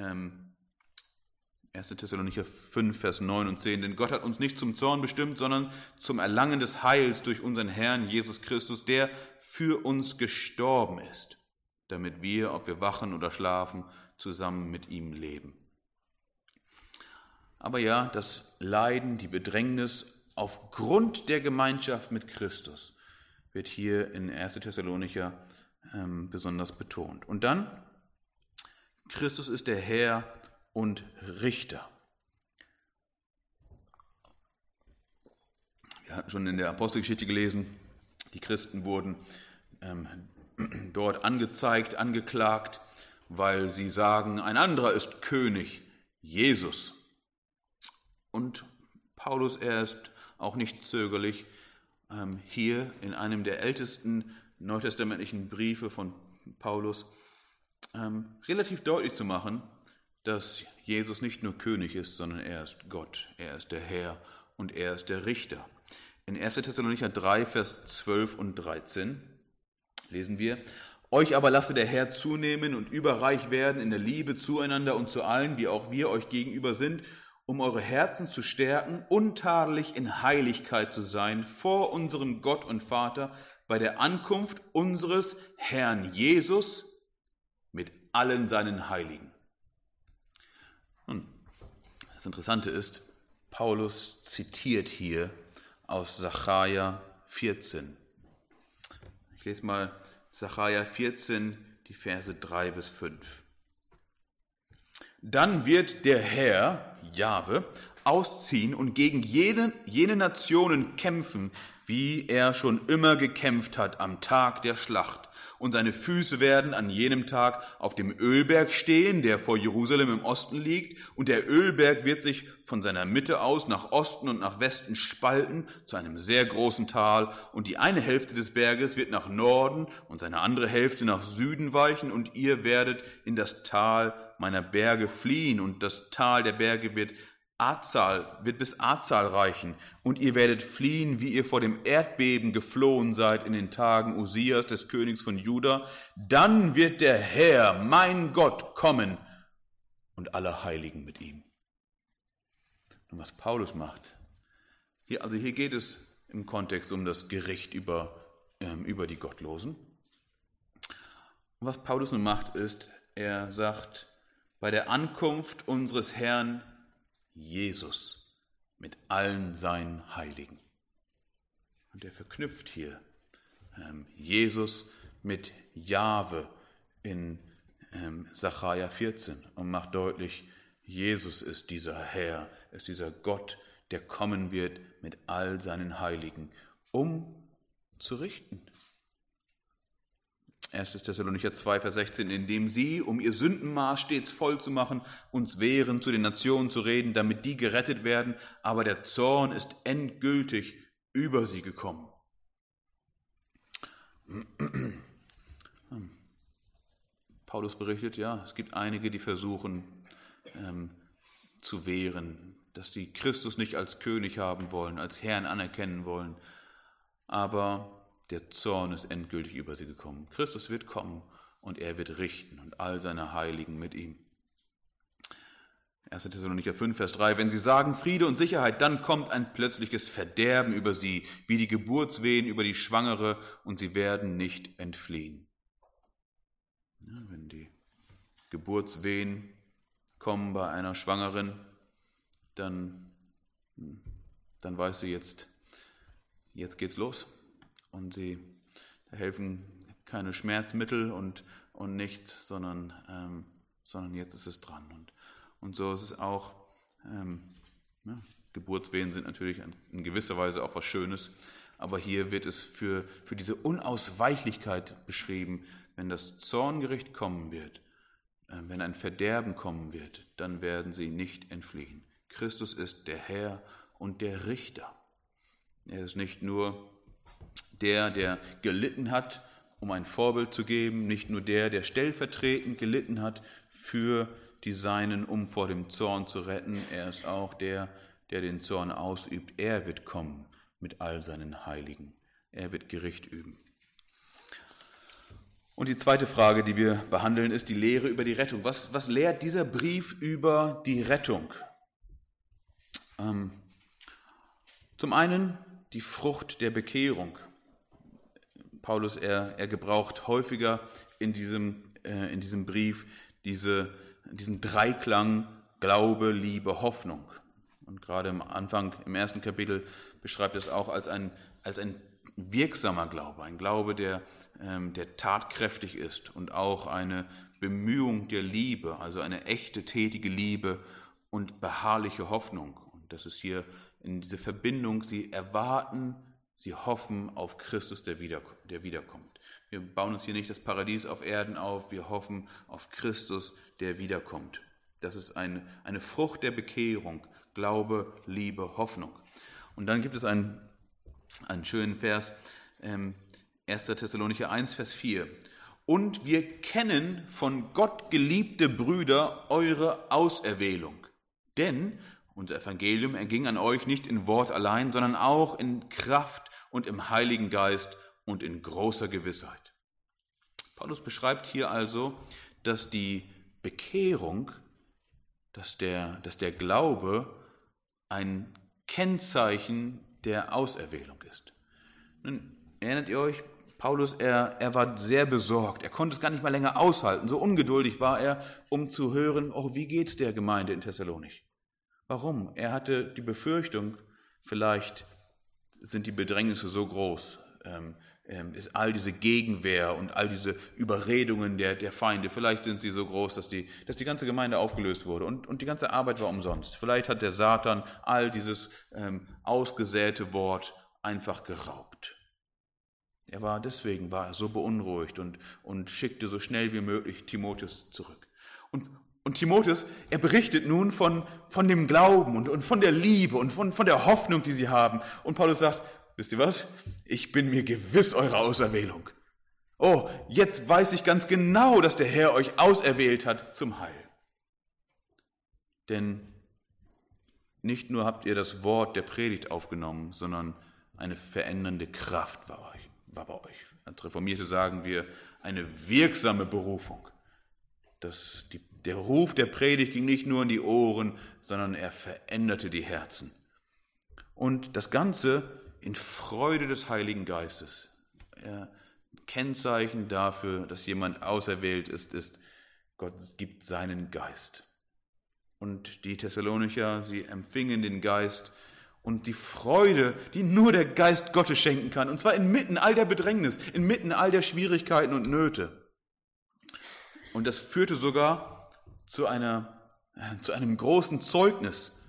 1. Thessalonicher 5, Vers 9 und 10. Denn Gott hat uns nicht zum Zorn bestimmt, sondern zum Erlangen des Heils durch unseren Herrn Jesus Christus, der für uns gestorben ist, damit wir, ob wir wachen oder schlafen, zusammen mit ihm leben. Aber ja, das Leiden, die Bedrängnis aufgrund der Gemeinschaft mit Christus wird hier in 1. Thessalonicher besonders betont. Und dann, Christus ist der Herr und Richter. Wir hatten schon in der Apostelgeschichte gelesen, die Christen wurden dort angezeigt, angeklagt, weil sie sagen, ein anderer ist König, Jesus. Und Paulus, er ist auch nicht zögerlich, hier in einem der ältesten neutestamentlichen Briefe von Paulus relativ deutlich zu machen, dass Jesus nicht nur König ist, sondern er ist Gott, er ist der Herr und er ist der Richter. In 1. Thessalonicher 3, Vers 12 und 13 lesen wir: Euch aber lasse der Herr zunehmen und überreich werden in der Liebe zueinander und zu allen, wie auch wir euch gegenüber sind, um eure Herzen zu stärken, untadelig in Heiligkeit zu sein vor unserem Gott und Vater bei der Ankunft unseres Herrn Jesus mit allen seinen Heiligen. Nun, das Interessante ist, Paulus zitiert hier aus Sacharja 14. Ich lese mal Sacharja 14, die Verse 3 bis 5. Dann wird der Herr, Jahwe, ausziehen und gegen jene Nationen kämpfen, wie er schon immer gekämpft hat am Tag der Schlacht. Und seine Füße werden an jenem Tag auf dem Ölberg stehen, der vor Jerusalem im Osten liegt. Und der Ölberg wird sich von seiner Mitte aus nach Osten und nach Westen spalten zu einem sehr großen Tal. Und die eine Hälfte des Berges wird nach Norden und seine andere Hälfte nach Süden weichen. Und ihr werdet in das Tal meiner Berge fliehen. Und das Tal der Berge wird bis Azal reichen, und ihr werdet fliehen, wie ihr vor dem Erdbeben geflohen seid in den Tagen Usias, des Königs von Juda. Dann wird der Herr, mein Gott, kommen und alle Heiligen mit ihm. Und was Paulus macht, hier geht es im Kontext um das Gericht über die Gottlosen. Und was Paulus nun macht, ist, er sagt, bei der Ankunft unseres Herrn Jesus mit allen seinen Heiligen. Und er verknüpft hier Jesus mit Jahwe in Sacharja 14 und macht deutlich, Jesus ist dieser Herr, ist dieser Gott, der kommen wird mit all seinen Heiligen, um zu richten. 1. Thessalonicher 2, Vers 16, indem sie, um ihr Sündenmaß stets voll zu machen, uns wehren, zu den Nationen zu reden, damit die gerettet werden, aber der Zorn ist endgültig über sie gekommen. Paulus berichtet, ja, es gibt einige, die versuchen zu wehren, dass die Christus nicht als König haben wollen, als Herrn anerkennen wollen, aber der Zorn ist endgültig über sie gekommen. Christus wird kommen und er wird richten und all seine Heiligen mit ihm. 1. Thessalonicher 5, Vers 3, wenn sie sagen Friede und Sicherheit, dann kommt ein plötzliches Verderben über sie, wie die Geburtswehen über die Schwangere, und sie werden nicht entfliehen. Ja, wenn die Geburtswehen kommen bei einer Schwangeren, dann weiß sie jetzt geht's los. Und da helfen keine Schmerzmittel und nichts, sondern jetzt ist es dran. Und so ist es auch. Geburtswehen sind natürlich in gewisser Weise auch was Schönes, aber hier wird es für diese Unausweichlichkeit beschrieben, wenn das Zorngericht kommen wird, wenn ein Verderben kommen wird, dann werden sie nicht entfliehen. Christus ist der Herr und der Richter. Er ist nicht nur der gelitten hat, um ein Vorbild zu geben, nicht nur der stellvertretend gelitten hat für die Seinen, um vor dem Zorn zu retten. Er ist auch der den Zorn ausübt. Er wird kommen mit all seinen Heiligen. Er wird Gericht üben. Und die zweite Frage, die wir behandeln, ist die Lehre über die Rettung. Was lehrt dieser Brief über die Rettung? Zum einen die Frucht der Bekehrung. Paulus, er gebraucht häufiger in diesem Brief diesen Dreiklang Glaube, Liebe, Hoffnung. Und gerade am Anfang, im ersten Kapitel, beschreibt es auch als ein wirksamer Glaube, ein Glaube, der tatkräftig ist und auch eine Bemühung der Liebe, also eine echte, tätige Liebe und beharrliche Hoffnung. Und das ist hier in dieser Verbindung, sie erwarten, sie hoffen auf Christus, der wiederkommt. Wir bauen uns hier nicht das Paradies auf Erden auf, wir hoffen auf Christus, der wiederkommt. Das ist eine Frucht der Bekehrung, Glaube, Liebe, Hoffnung. Und dann gibt es einen schönen Vers, 1. Thessalonicher 1, Vers 4. Und wir kennen von Gott geliebte Brüder eure Auserwählung. Denn unser Evangelium erging an euch nicht in Wort allein, sondern auch in Kraft und im Heiligen Geist und in großer Gewissheit. Paulus beschreibt hier also, dass die Bekehrung, dass der Glaube ein Kennzeichen der Auserwählung ist. Nun, erinnert ihr euch, Paulus, er war sehr besorgt, er konnte es gar nicht mal länger aushalten, so ungeduldig war er, um zu hören, wie geht's der Gemeinde in Thessalonich? Warum? Er hatte die Befürchtung, vielleicht sind die Bedrängnisse so groß, ist all diese Gegenwehr und all diese Überredungen der Feinde, vielleicht sind sie so groß, dass die ganze Gemeinde aufgelöst wurde und die ganze Arbeit war umsonst. Vielleicht hat der Satan all dieses ausgesäte Wort einfach geraubt. Deswegen war er so beunruhigt und schickte so schnell wie möglich Timotheus zurück. Und Timotheus, er berichtet nun von dem Glauben und von der Liebe und von der Hoffnung, die sie haben. Und Paulus sagt, wisst ihr was? Ich bin mir gewiss eurer Auserwählung. Jetzt weiß ich ganz genau, dass der Herr euch auserwählt hat zum Heil. Denn nicht nur habt ihr das Wort der Predigt aufgenommen, sondern eine verändernde Kraft war bei euch. Als Reformierte sagen wir, eine wirksame Berufung. Der Ruf der Predigt ging nicht nur in die Ohren, sondern er veränderte die Herzen. Und das Ganze in Freude des Heiligen Geistes. Kennzeichen dafür, dass jemand auserwählt ist, Gott gibt seinen Geist. Und die Thessalonicher, sie empfingen den Geist und die Freude, die nur der Geist Gottes schenken kann, und zwar inmitten all der Bedrängnis, inmitten all der Schwierigkeiten und Nöte. Und das führte sogar zu einem großen Zeugnis.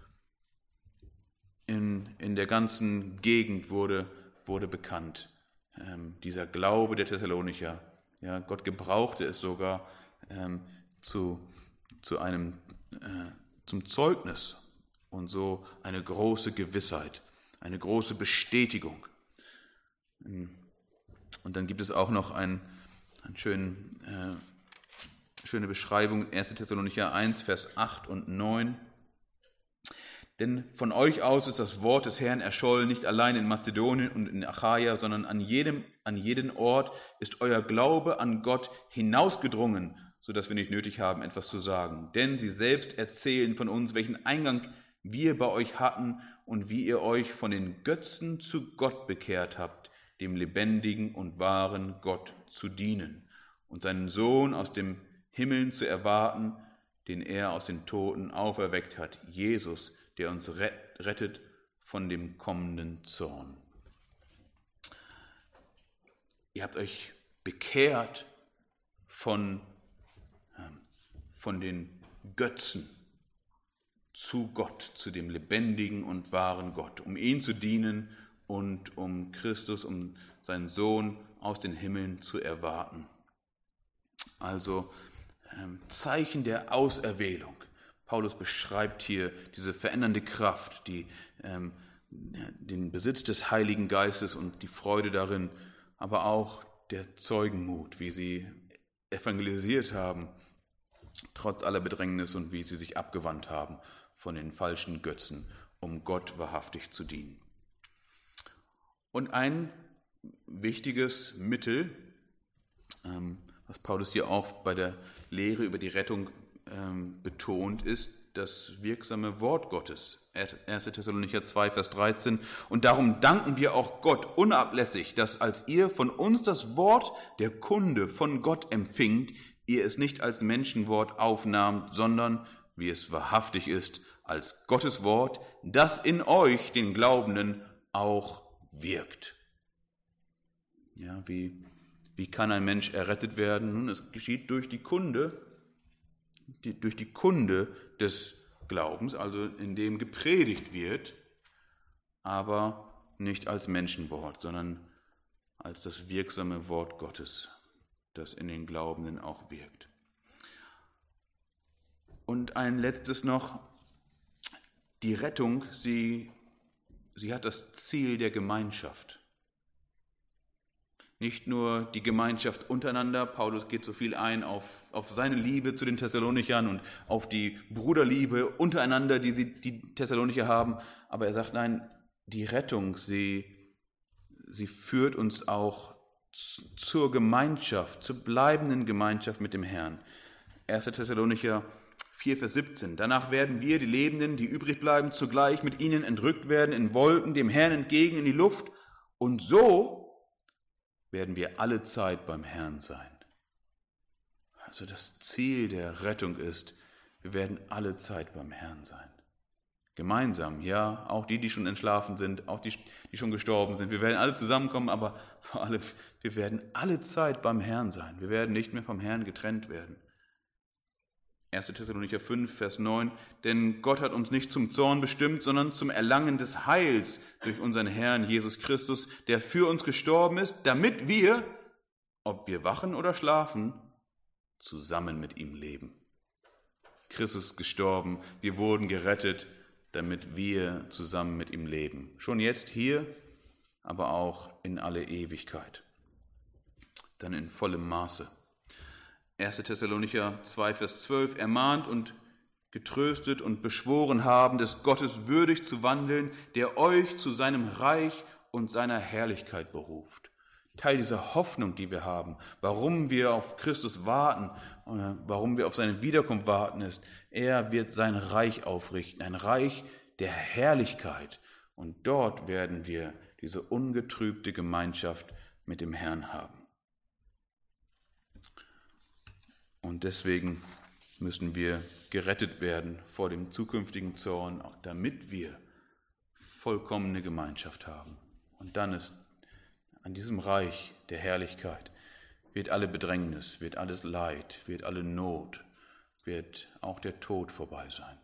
In der ganzen Gegend wurde bekannt, dieser Glaube der Thessalonicher. Ja, Gott gebrauchte es sogar zum Zeugnis und so eine große Gewissheit, eine große Bestätigung. Und dann gibt es auch noch eine schöne Beschreibung, 1. Thessalonicher 1, Vers 8 und 9. Denn von euch aus ist das Wort des Herrn erschollen, nicht allein in Mazedonien und in Achaia, sondern an jeden Ort ist euer Glaube an Gott hinausgedrungen, sodass wir nicht nötig haben, etwas zu sagen. Denn sie selbst erzählen von uns, welchen Eingang wir bei euch hatten und wie ihr euch von den Götzen zu Gott bekehrt habt, dem lebendigen und wahren Gott zu dienen und seinen Sohn aus dem Himmel zu erwarten, den er aus den Toten auferweckt hat, Jesus, der uns rettet von dem kommenden Zorn. Ihr habt euch bekehrt von den Götzen zu Gott, zu dem lebendigen und wahren Gott, um ihn zu dienen und um Christus, um seinen Sohn aus den Himmeln zu erwarten. Also Zeichen der Auserwählung. Paulus beschreibt hier diese verändernde Kraft, den Besitz des Heiligen Geistes und die Freude darin, aber auch der Zeugenmut, wie sie evangelisiert haben, trotz aller Bedrängnis und wie sie sich abgewandt haben von den falschen Götzen, um Gott wahrhaftig zu dienen. Und ein wichtiges Mittel, was Paulus hier auch bei der Lehre über die Rettung betont, ist das wirksame Wort Gottes. 1. Thessalonicher 2, Vers 13. Und darum danken wir auch Gott unablässig, dass als ihr von uns das Wort der Kunde von Gott empfingt, ihr es nicht als Menschenwort aufnahmt, sondern, wie es wahrhaftig ist, als Gottes Wort, das in euch, den Glaubenden, auch wirkt. Ja, wie kann ein Mensch errettet werden? Nun, es geschieht durch die Kunde des Glaubens, also indem gepredigt wird, aber nicht als Menschenwort, sondern als das wirksame Wort Gottes, das in den Glaubenden auch wirkt. Und ein letztes noch, die Rettung, sie hat das Ziel der Gemeinschaft. Nicht nur die Gemeinschaft untereinander, Paulus geht so viel ein auf seine Liebe zu den Thessalonichern und auf die Bruderliebe untereinander, die Thessalonicher haben, aber er sagt, nein, die Rettung, sie führt uns auch zur Gemeinschaft, zur bleibenden Gemeinschaft mit dem Herrn. 1. Thessalonicher 4, Vers 17. Danach werden wir, die Lebenden, die übrig bleiben, zugleich mit ihnen entrückt werden in Wolken, dem Herrn entgegen in die Luft, und so werden wir alle Zeit beim Herrn sein. Also das Ziel der Rettung ist, wir werden alle Zeit beim Herrn sein. Gemeinsam, ja, auch die schon entschlafen sind, auch die schon gestorben sind. Wir werden alle zusammenkommen, aber vor allem, wir werden alle Zeit beim Herrn sein. Wir werden nicht mehr vom Herrn getrennt werden. 1. Thessalonicher 5, Vers 9, denn Gott hat uns nicht zum Zorn bestimmt, sondern zum Erlangen des Heils durch unseren Herrn Jesus Christus, der für uns gestorben ist, damit wir, ob wir wachen oder schlafen, zusammen mit ihm leben. Christus ist gestorben, wir wurden gerettet, damit wir zusammen mit ihm leben. Schon jetzt hier, aber auch in alle Ewigkeit. Dann in vollem Maße. 1. Thessalonicher 2, Vers 12, ermahnt und getröstet und beschworen haben, des Gottes würdig zu wandeln, der euch zu seinem Reich und seiner Herrlichkeit beruft. Teil dieser Hoffnung, die wir haben, warum wir auf Christus warten, warum wir auf seine Wiederkunft warten, ist, er wird sein Reich aufrichten, ein Reich der Herrlichkeit. Und dort werden wir diese ungetrübte Gemeinschaft mit dem Herrn haben. Und deswegen müssen wir gerettet werden vor dem zukünftigen Zorn, auch damit wir vollkommene Gemeinschaft haben. Und dann ist an diesem Reich der Herrlichkeit wird alle Bedrängnis, wird alles Leid, wird alle Not, wird auch der Tod vorbei sein.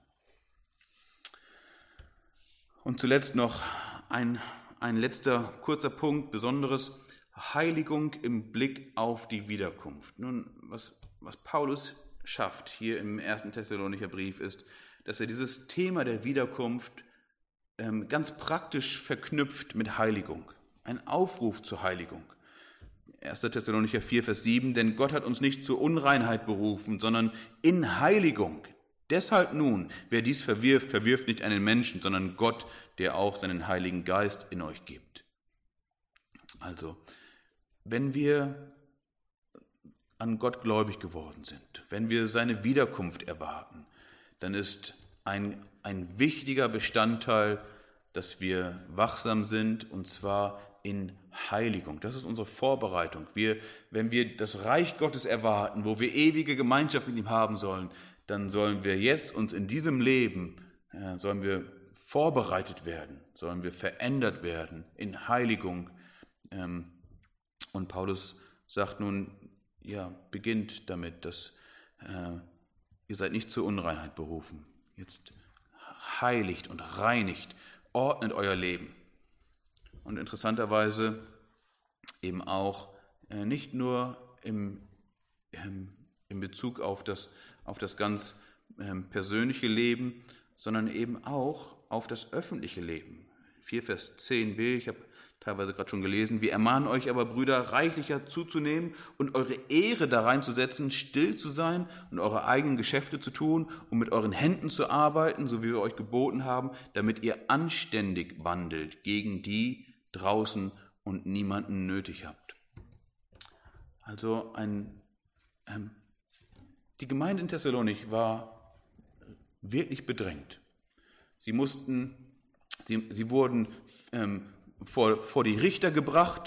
Und zuletzt noch ein letzter kurzer Punkt, Besonderes: Heiligung im Blick auf die Wiederkunft. Nun, was Paulus schafft hier im 1. Thessalonicher Brief ist, dass er dieses Thema der Wiederkunft ganz praktisch verknüpft mit Heiligung. Ein Aufruf zur Heiligung. 1. Thessalonicher 4, Vers 7, denn Gott hat uns nicht zur Unreinheit berufen, sondern in Heiligung. Deshalb nun, wer dies verwirft, verwirft nicht einen Menschen, sondern Gott, der auch seinen Heiligen Geist in euch gibt. Also, wenn wir an Gott gläubig geworden sind, wenn wir seine Wiederkunft erwarten, dann ist ein wichtiger Bestandteil, dass wir wachsam sind, und zwar in Heiligung. Das ist unsere Vorbereitung. Wenn wir das Reich Gottes erwarten, wo wir ewige Gemeinschaft mit ihm haben sollen, dann sollen wir jetzt uns in diesem Leben, sollen wir vorbereitet werden, sollen wir verändert werden in Heiligung. Und Paulus sagt nun, ja, beginnt damit, dass ihr seid nicht zur Unreinheit berufen. Jetzt heiligt und reinigt, ordnet euer Leben. Und interessanterweise eben auch nicht nur im Bezug auf das ganz persönliche Leben, sondern eben auch auf das öffentliche Leben. 4 Vers 10b, ich habe teilweise gerade schon gelesen, wir ermahnen euch aber, Brüder, reichlicher zuzunehmen und eure Ehre da reinzusetzen, still zu sein und eure eigenen Geschäfte zu tun und mit euren Händen zu arbeiten, so wie wir euch geboten haben, damit ihr anständig wandelt gegen die draußen und niemanden nötig habt. Also ein Die Gemeinde in Thessalonik war wirklich bedrängt. Sie wurden vor die Richter gebracht.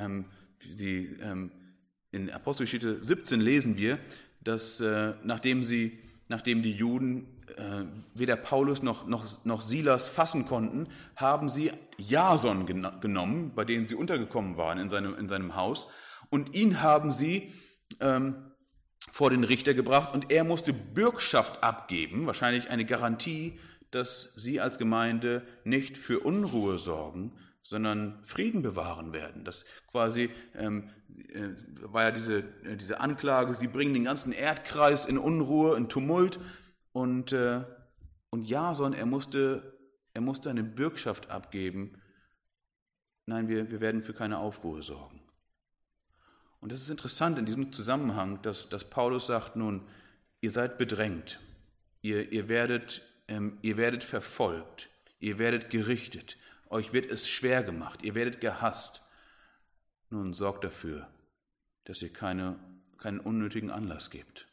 In Apostelgeschichte 17 lesen wir, dass nachdem die Juden weder Paulus noch Silas fassen konnten, haben sie Jason genommen, bei denen sie untergekommen waren in seinem Haus, und ihn haben sie vor den Richter gebracht, und er musste Bürgschaft abgeben, wahrscheinlich eine Garantie, dass sie als Gemeinde nicht für Unruhe sorgen, sondern Frieden bewahren werden. Das quasi war ja diese Anklage, sie bringen den ganzen Erdkreis in Unruhe, in Tumult, und Jason, er musste eine Bürgschaft abgeben. Nein, wir werden für keine Aufruhr sorgen. Und das ist interessant in diesem Zusammenhang, dass Paulus sagt, nun, ihr seid bedrängt, ihr werdet verfolgt, ihr werdet gerichtet, euch wird es schwer gemacht, ihr werdet gehasst. Nun sorgt dafür, dass ihr keinen unnötigen Anlass gebt.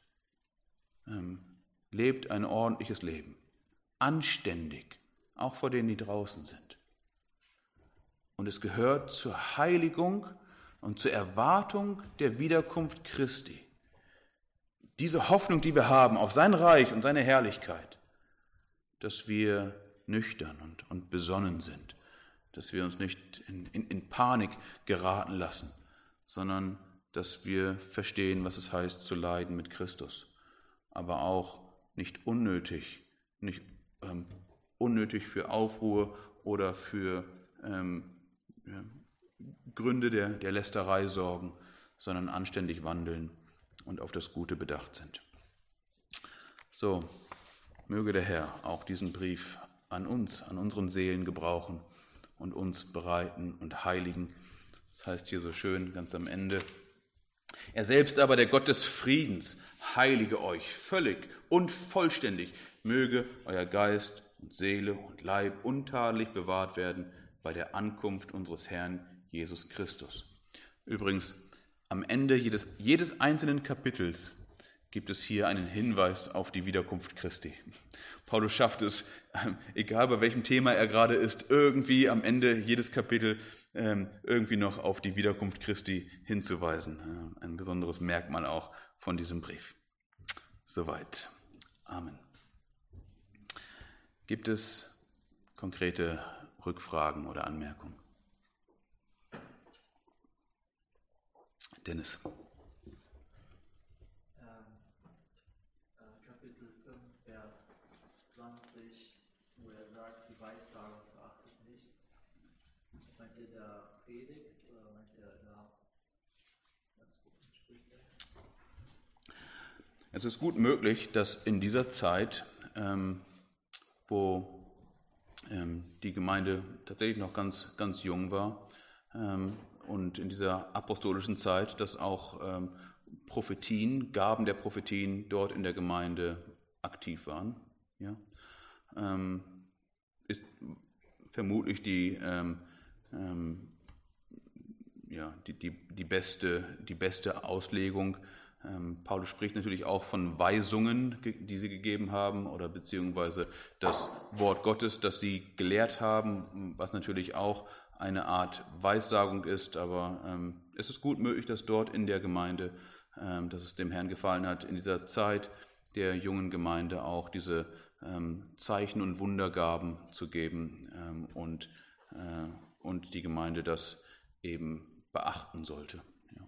Lebt ein ordentliches Leben, anständig, auch vor denen, die draußen sind. Und es gehört zur Heiligung und zur Erwartung der Wiederkunft Christi. Diese Hoffnung, die wir haben auf sein Reich und seine Herrlichkeit, dass wir nüchtern und besonnen sind, dass wir uns nicht in Panik geraten lassen, sondern dass wir verstehen, was es heißt, zu leiden mit Christus, aber auch nicht unnötig für Aufruhr oder für Gründe der Lästerei sorgen, sondern anständig wandeln und auf das Gute bedacht sind. So, möge der Herr auch diesen Brief an uns, an unseren Seelen gebrauchen und uns bereiten und heiligen. Das heißt hier so schön ganz am Ende: Er selbst aber, der Gott des Friedens, heilige euch völlig und vollständig. Möge euer Geist und Seele und Leib untadelig bewahrt werden bei der Ankunft unseres Herrn Jesus Christus. Übrigens, am Ende jedes einzelnen Kapitels gibt es hier einen Hinweis auf die Wiederkunft Christi. Paulus schafft es, egal bei welchem Thema er gerade ist, irgendwie am Ende jedes Kapitel irgendwie noch auf die Wiederkunft Christi hinzuweisen. Ein besonderes Merkmal auch von diesem Brief. Soweit. Amen. Gibt es konkrete Rückfragen oder Anmerkungen? Dennis. Kapitel 5, Vers 20, wo er sagt, die Weissagung verachtet nicht. Meint ihr da Predigt oder meint ihr da, was spricht er? Es ist gut möglich, dass in dieser Zeit, wo die Gemeinde tatsächlich noch ganz, ganz jung war, und in dieser apostolischen Zeit, dass auch Gaben der Prophetien dort in der Gemeinde aktiv waren. Ja? Ist vermutlich die beste Auslegung. Paulus spricht natürlich auch von Weisungen, die sie gegeben haben, oder beziehungsweise das Wort Gottes, das sie gelehrt haben, was natürlich auch eine Art Weissagung ist, aber es ist gut möglich, dass dort in der Gemeinde, dass es dem Herrn gefallen hat, in dieser Zeit der jungen Gemeinde auch diese Zeichen und Wundergaben zu geben und die Gemeinde das eben beachten sollte. Ja.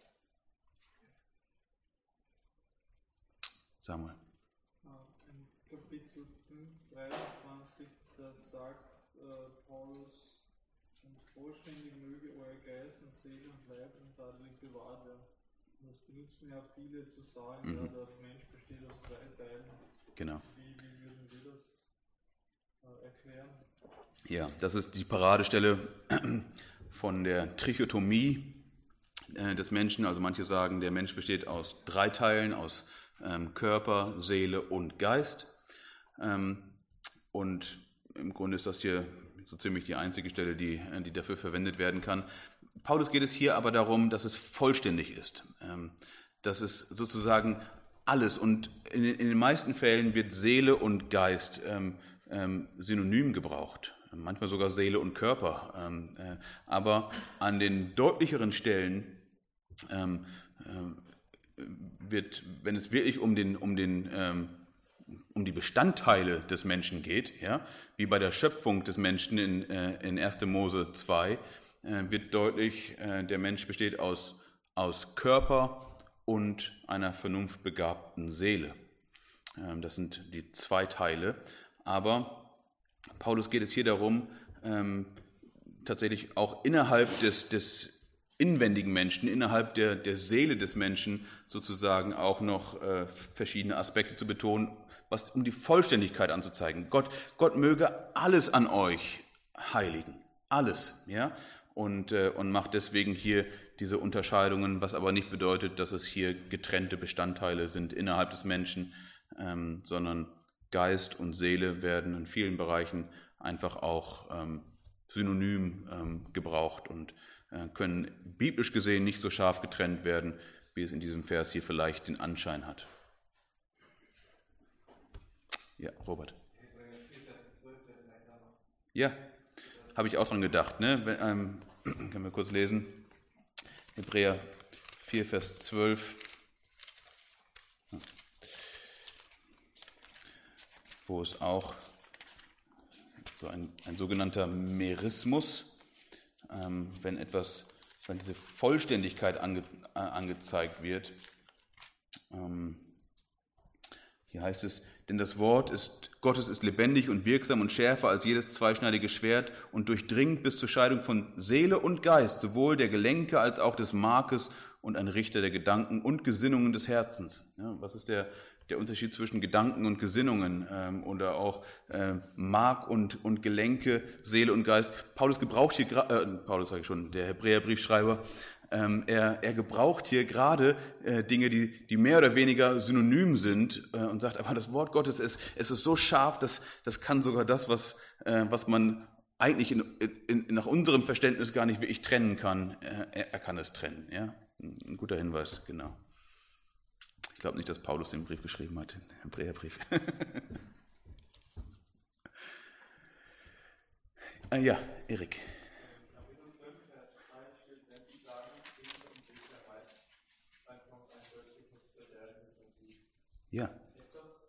Samuel. In Kapitel 5, 23, da sagt Paulus, und vollständig möge euer Geist und Seele und Leib untadelig bewahrt werden. Und das benutzen ja viele zu sagen, ja, der Mensch besteht aus 3 Teilen. Genau. Wie würden wir das erklären? Ja, das ist die Paradestelle von der Trichotomie des Menschen. Also manche sagen, der Mensch besteht aus 3 Teilen, aus Körper, Seele und Geist. Und im Grunde ist das hier so ziemlich die einzige Stelle, die dafür verwendet werden kann. Paulus geht es hier aber darum, dass es vollständig ist. Das ist sozusagen alles. Und in den meisten Fällen wird Seele und Geist synonym gebraucht. Manchmal sogar Seele und Körper. Aber an den deutlicheren Stellen wird, wenn es wirklich um die Bestandteile des Menschen geht, ja, wie bei der Schöpfung des Menschen in 1. Mose 2, wird deutlich, der Mensch besteht aus Körper und einer vernunftbegabten Seele. Das sind die zwei Teile. Aber Paulus geht es hier darum, tatsächlich auch innerhalb des inwendigen Menschen, innerhalb der Seele des Menschen sozusagen auch noch verschiedene Aspekte zu betonen, um die Vollständigkeit anzuzeigen. Gott möge alles an euch heiligen, alles, ja, und macht deswegen hier diese Unterscheidungen, was aber nicht bedeutet, dass es hier getrennte Bestandteile sind innerhalb des Menschen, sondern Geist und Seele werden in vielen Bereichen einfach auch synonym gebraucht und können biblisch gesehen nicht so scharf getrennt werden, wie es in diesem Vers hier vielleicht den Anschein hat. Ja, Robert. Ja, habe ich auch dran gedacht. Ne? Können wir kurz lesen. Hebräer 4, Vers 12. Wo es auch so ein sogenannter Merismus, wenn diese Vollständigkeit angezeigt wird. Hier heißt es, denn das Wort Gottes ist lebendig und wirksam und schärfer als jedes zweischneidige Schwert und durchdringt bis zur Scheidung von Seele und Geist, sowohl der Gelenke als auch des Markes und ein Richter der Gedanken und Gesinnungen des Herzens. Ja, was ist der Unterschied zwischen Gedanken und Gesinnungen oder auch Mark und Gelenke, Seele und Geist? Paulus gebraucht hier, der Hebräerbriefschreiber, er gebraucht hier gerade Dinge, die mehr oder weniger synonym sind und sagt, aber das Wort Gottes es ist so scharf, das kann sogar das, was man eigentlich nach unserem Verständnis gar nicht wirklich trennen kann, er kann es trennen. Ja? Ein guter Hinweis, genau. Ich glaube nicht, dass Paulus den Brief geschrieben hat, den Hebräerbrief. Ja, Erik. Ja. Ist das,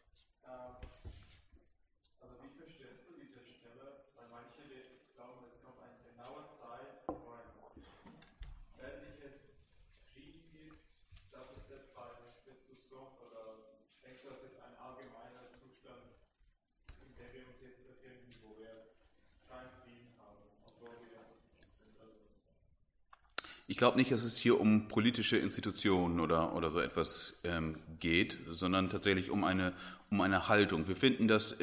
also wie verstehst du diese Stelle? Weil manche glauben, es kommt eine genaue Zeit, wo ein weltliches Frieden gibt. Das ist der Zeit, dass Christus kommt. Oder denkst du, das ist ein allgemeiner Zustand, in dem wir uns jetzt befinden, wo wir keinen Frieden haben, obwohl wir sind? Ich glaube nicht, dass es hier um politische Institutionen oder so etwas geht, sondern tatsächlich um eine Haltung. Wir finden das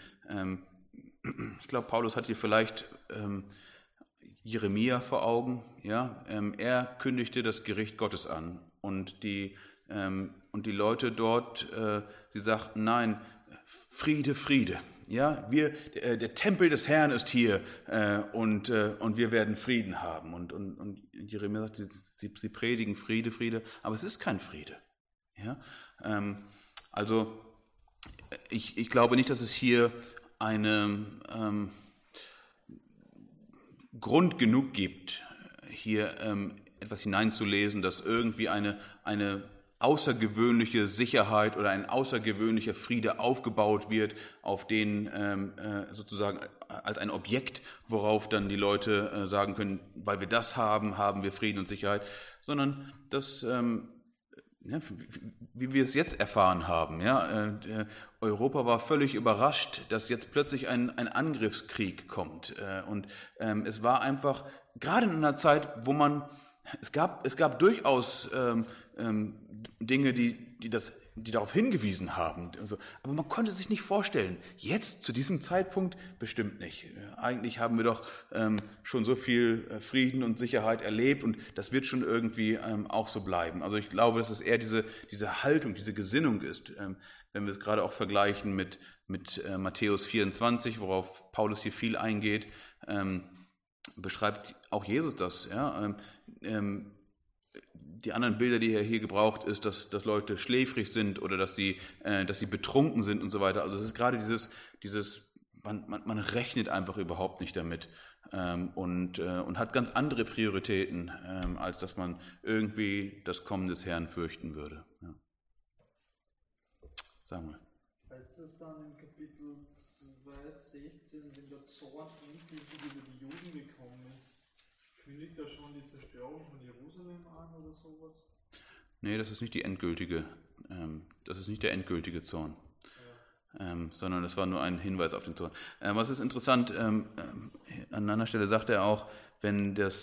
ich glaube, Paulus hat hier vielleicht Jeremia vor Augen. Ja? Er kündigte das Gericht Gottes an und die Leute dort, sie sagten, nein, Friede, Friede. Ja, der Tempel des Herrn ist hier und wir werden Frieden haben. Und Jeremia sagt, sie predigen Friede, Friede, aber es ist kein Friede. Ja? Also ich glaube nicht, dass es hier einen Grund genug gibt, hier etwas hineinzulesen, dass irgendwie eine außergewöhnliche Sicherheit oder ein außergewöhnlicher Friede aufgebaut wird, auf den sozusagen als ein Objekt, worauf dann die Leute sagen können, weil wir das haben, haben wir Frieden und Sicherheit, sondern das, wie wir es jetzt erfahren haben. Ja, Europa war völlig überrascht, dass jetzt plötzlich ein Angriffskrieg kommt und es war einfach, gerade in einer Zeit, wo es gab durchaus Dinge, die darauf hingewiesen haben. Also, aber man konnte sich nicht vorstellen, jetzt zu diesem Zeitpunkt bestimmt nicht. Eigentlich haben wir doch schon so viel Frieden und Sicherheit erlebt und das wird schon irgendwie auch so bleiben. Also ich glaube, dass es eher diese Haltung, diese Gesinnung ist. Wenn wir es gerade auch vergleichen mit Matthäus 24, worauf Paulus hier viel eingeht, beschreibt auch Jesus das. Ja? die anderen Bilder, die er hier gebraucht, ist, dass Leute schläfrig sind oder dass sie betrunken sind und so weiter. Also es ist gerade man rechnet einfach überhaupt nicht damit und hat ganz andere Prioritäten, als dass man irgendwie das Kommen des Herrn fürchten würde. Ja. Sag mal. Heißt das dann im Kapitel 2,16, wenn der Zorn endgültig über die Juden gekommen ist, kündigt er schon die Zerstörung von Jerusalem an oder sowas? Nee, das ist nicht der endgültige Zorn, sondern das war nur ein Hinweis auf den Zorn. Was ist interessant, an einer Stelle sagt er auch, wenn der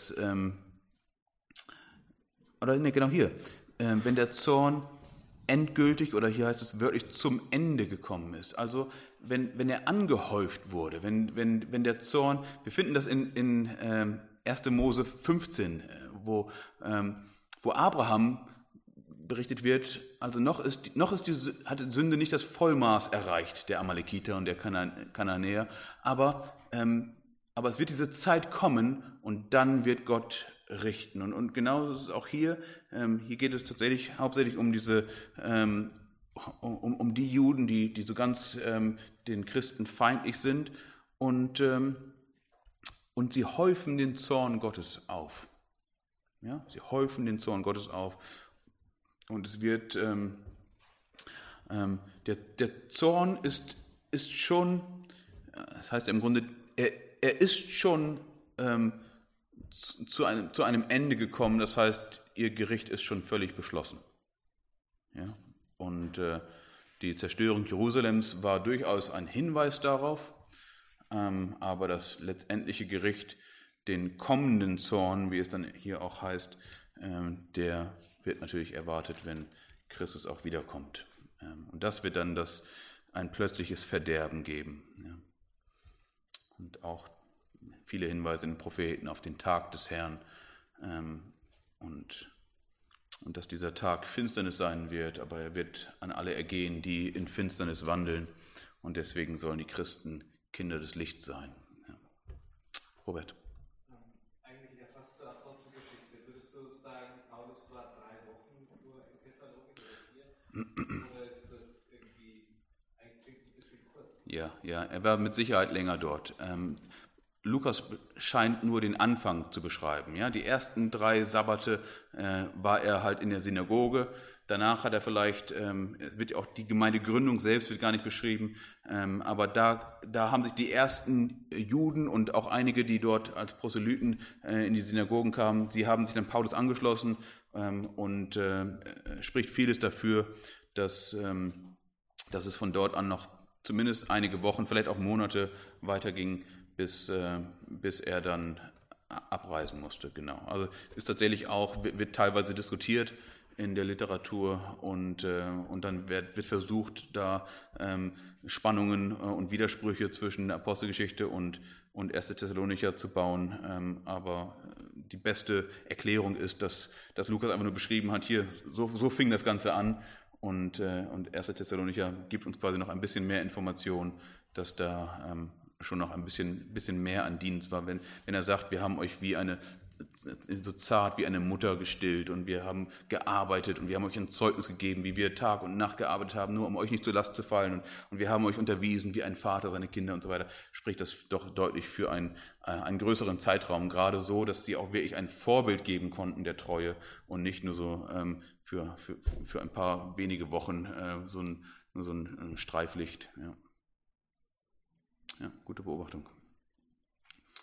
Zorn endgültig, oder hier heißt es wörtlich, zum Ende gekommen ist. Also wenn er angehäuft wurde, wenn der Zorn, wir finden das in 1. Mose 15, wo Abraham berichtet wird, also hat die Sünde nicht das Vollmaß erreicht, der Amalekiter und der Kananäer, aber es wird diese Zeit kommen und dann wird Gott richten. Und genauso ist es auch hier. Hier geht es tatsächlich hauptsächlich um um die Juden, die so ganz den Christen feindlich sind und sie häufen den Zorn Gottes auf. Ja, sie häufen den Zorn Gottes auf. Und es wird, der Zorn ist schon, das heißt im Grunde, er ist schon zu einem Ende gekommen, das heißt, ihr Gericht ist schon völlig beschlossen. Ja? Und die Zerstörung Jerusalems war durchaus ein Hinweis darauf, aber das letztendliche Gericht, den kommenden Zorn, wie es dann hier auch heißt, der wird natürlich erwartet, wenn Christus auch wiederkommt. Und das wird dann ein plötzliches Verderben geben. Ja. Und auch viele Hinweise in den Propheten auf den Tag des Herrn und dass dieser Tag Finsternis sein wird, aber er wird an alle ergehen, die in Finsternis wandeln. Und deswegen sollen die Christen Kinder des Lichts sein. Ja. Robert. Eigentlich ja fast zur Apostelgeschichte. Würdest du sagen, Paulus war 3 Wochen nur in Thessaloniki oder 4? Oder ist das irgendwie, eigentlich klingt es ein bisschen kurz? Ja, er war mit Sicherheit länger dort. Lukas scheint nur den Anfang zu beschreiben. Ja? Die ersten 3 Sabbate war er halt in der Synagoge. Danach hat er vielleicht, wird auch die Gemeindegründung selbst wird gar nicht beschrieben, aber da haben sich die ersten Juden und auch einige, die dort als Proselyten in die Synagogen kamen, sie haben sich dann Paulus angeschlossen und spricht vieles dafür, dass es von dort an noch zumindest einige Wochen, vielleicht auch Monate weiterging, bis er dann abreisen musste. Genau. Also ist tatsächlich auch, wird teilweise diskutiert in der Literatur und dann wird versucht, da Spannungen und Widersprüche zwischen der Apostelgeschichte und 1. Thessalonicher zu bauen. Aber die beste Erklärung ist, dass Lukas einfach nur beschrieben hat, hier, so fing das Ganze an und 1. Thessalonicher gibt uns quasi noch ein bisschen mehr Information, dass da schon noch ein bisschen mehr an Dienst war, wenn er sagt, wir haben euch so zart wie eine Mutter gestillt und wir haben gearbeitet und wir haben euch ein Zeugnis gegeben, wie wir Tag und Nacht gearbeitet haben, nur um euch nicht zur Last zu fallen und wir haben euch unterwiesen, wie ein Vater seine Kinder und so weiter, spricht das doch deutlich für einen größeren Zeitraum, gerade so, dass sie auch wirklich ein Vorbild geben konnten der Treue und nicht nur so für ein paar wenige Wochen so ein Streiflicht. Ja. Ja, gute Beobachtung.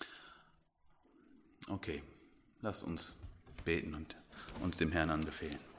Okay, lasst uns beten und uns dem Herrn anbefehlen.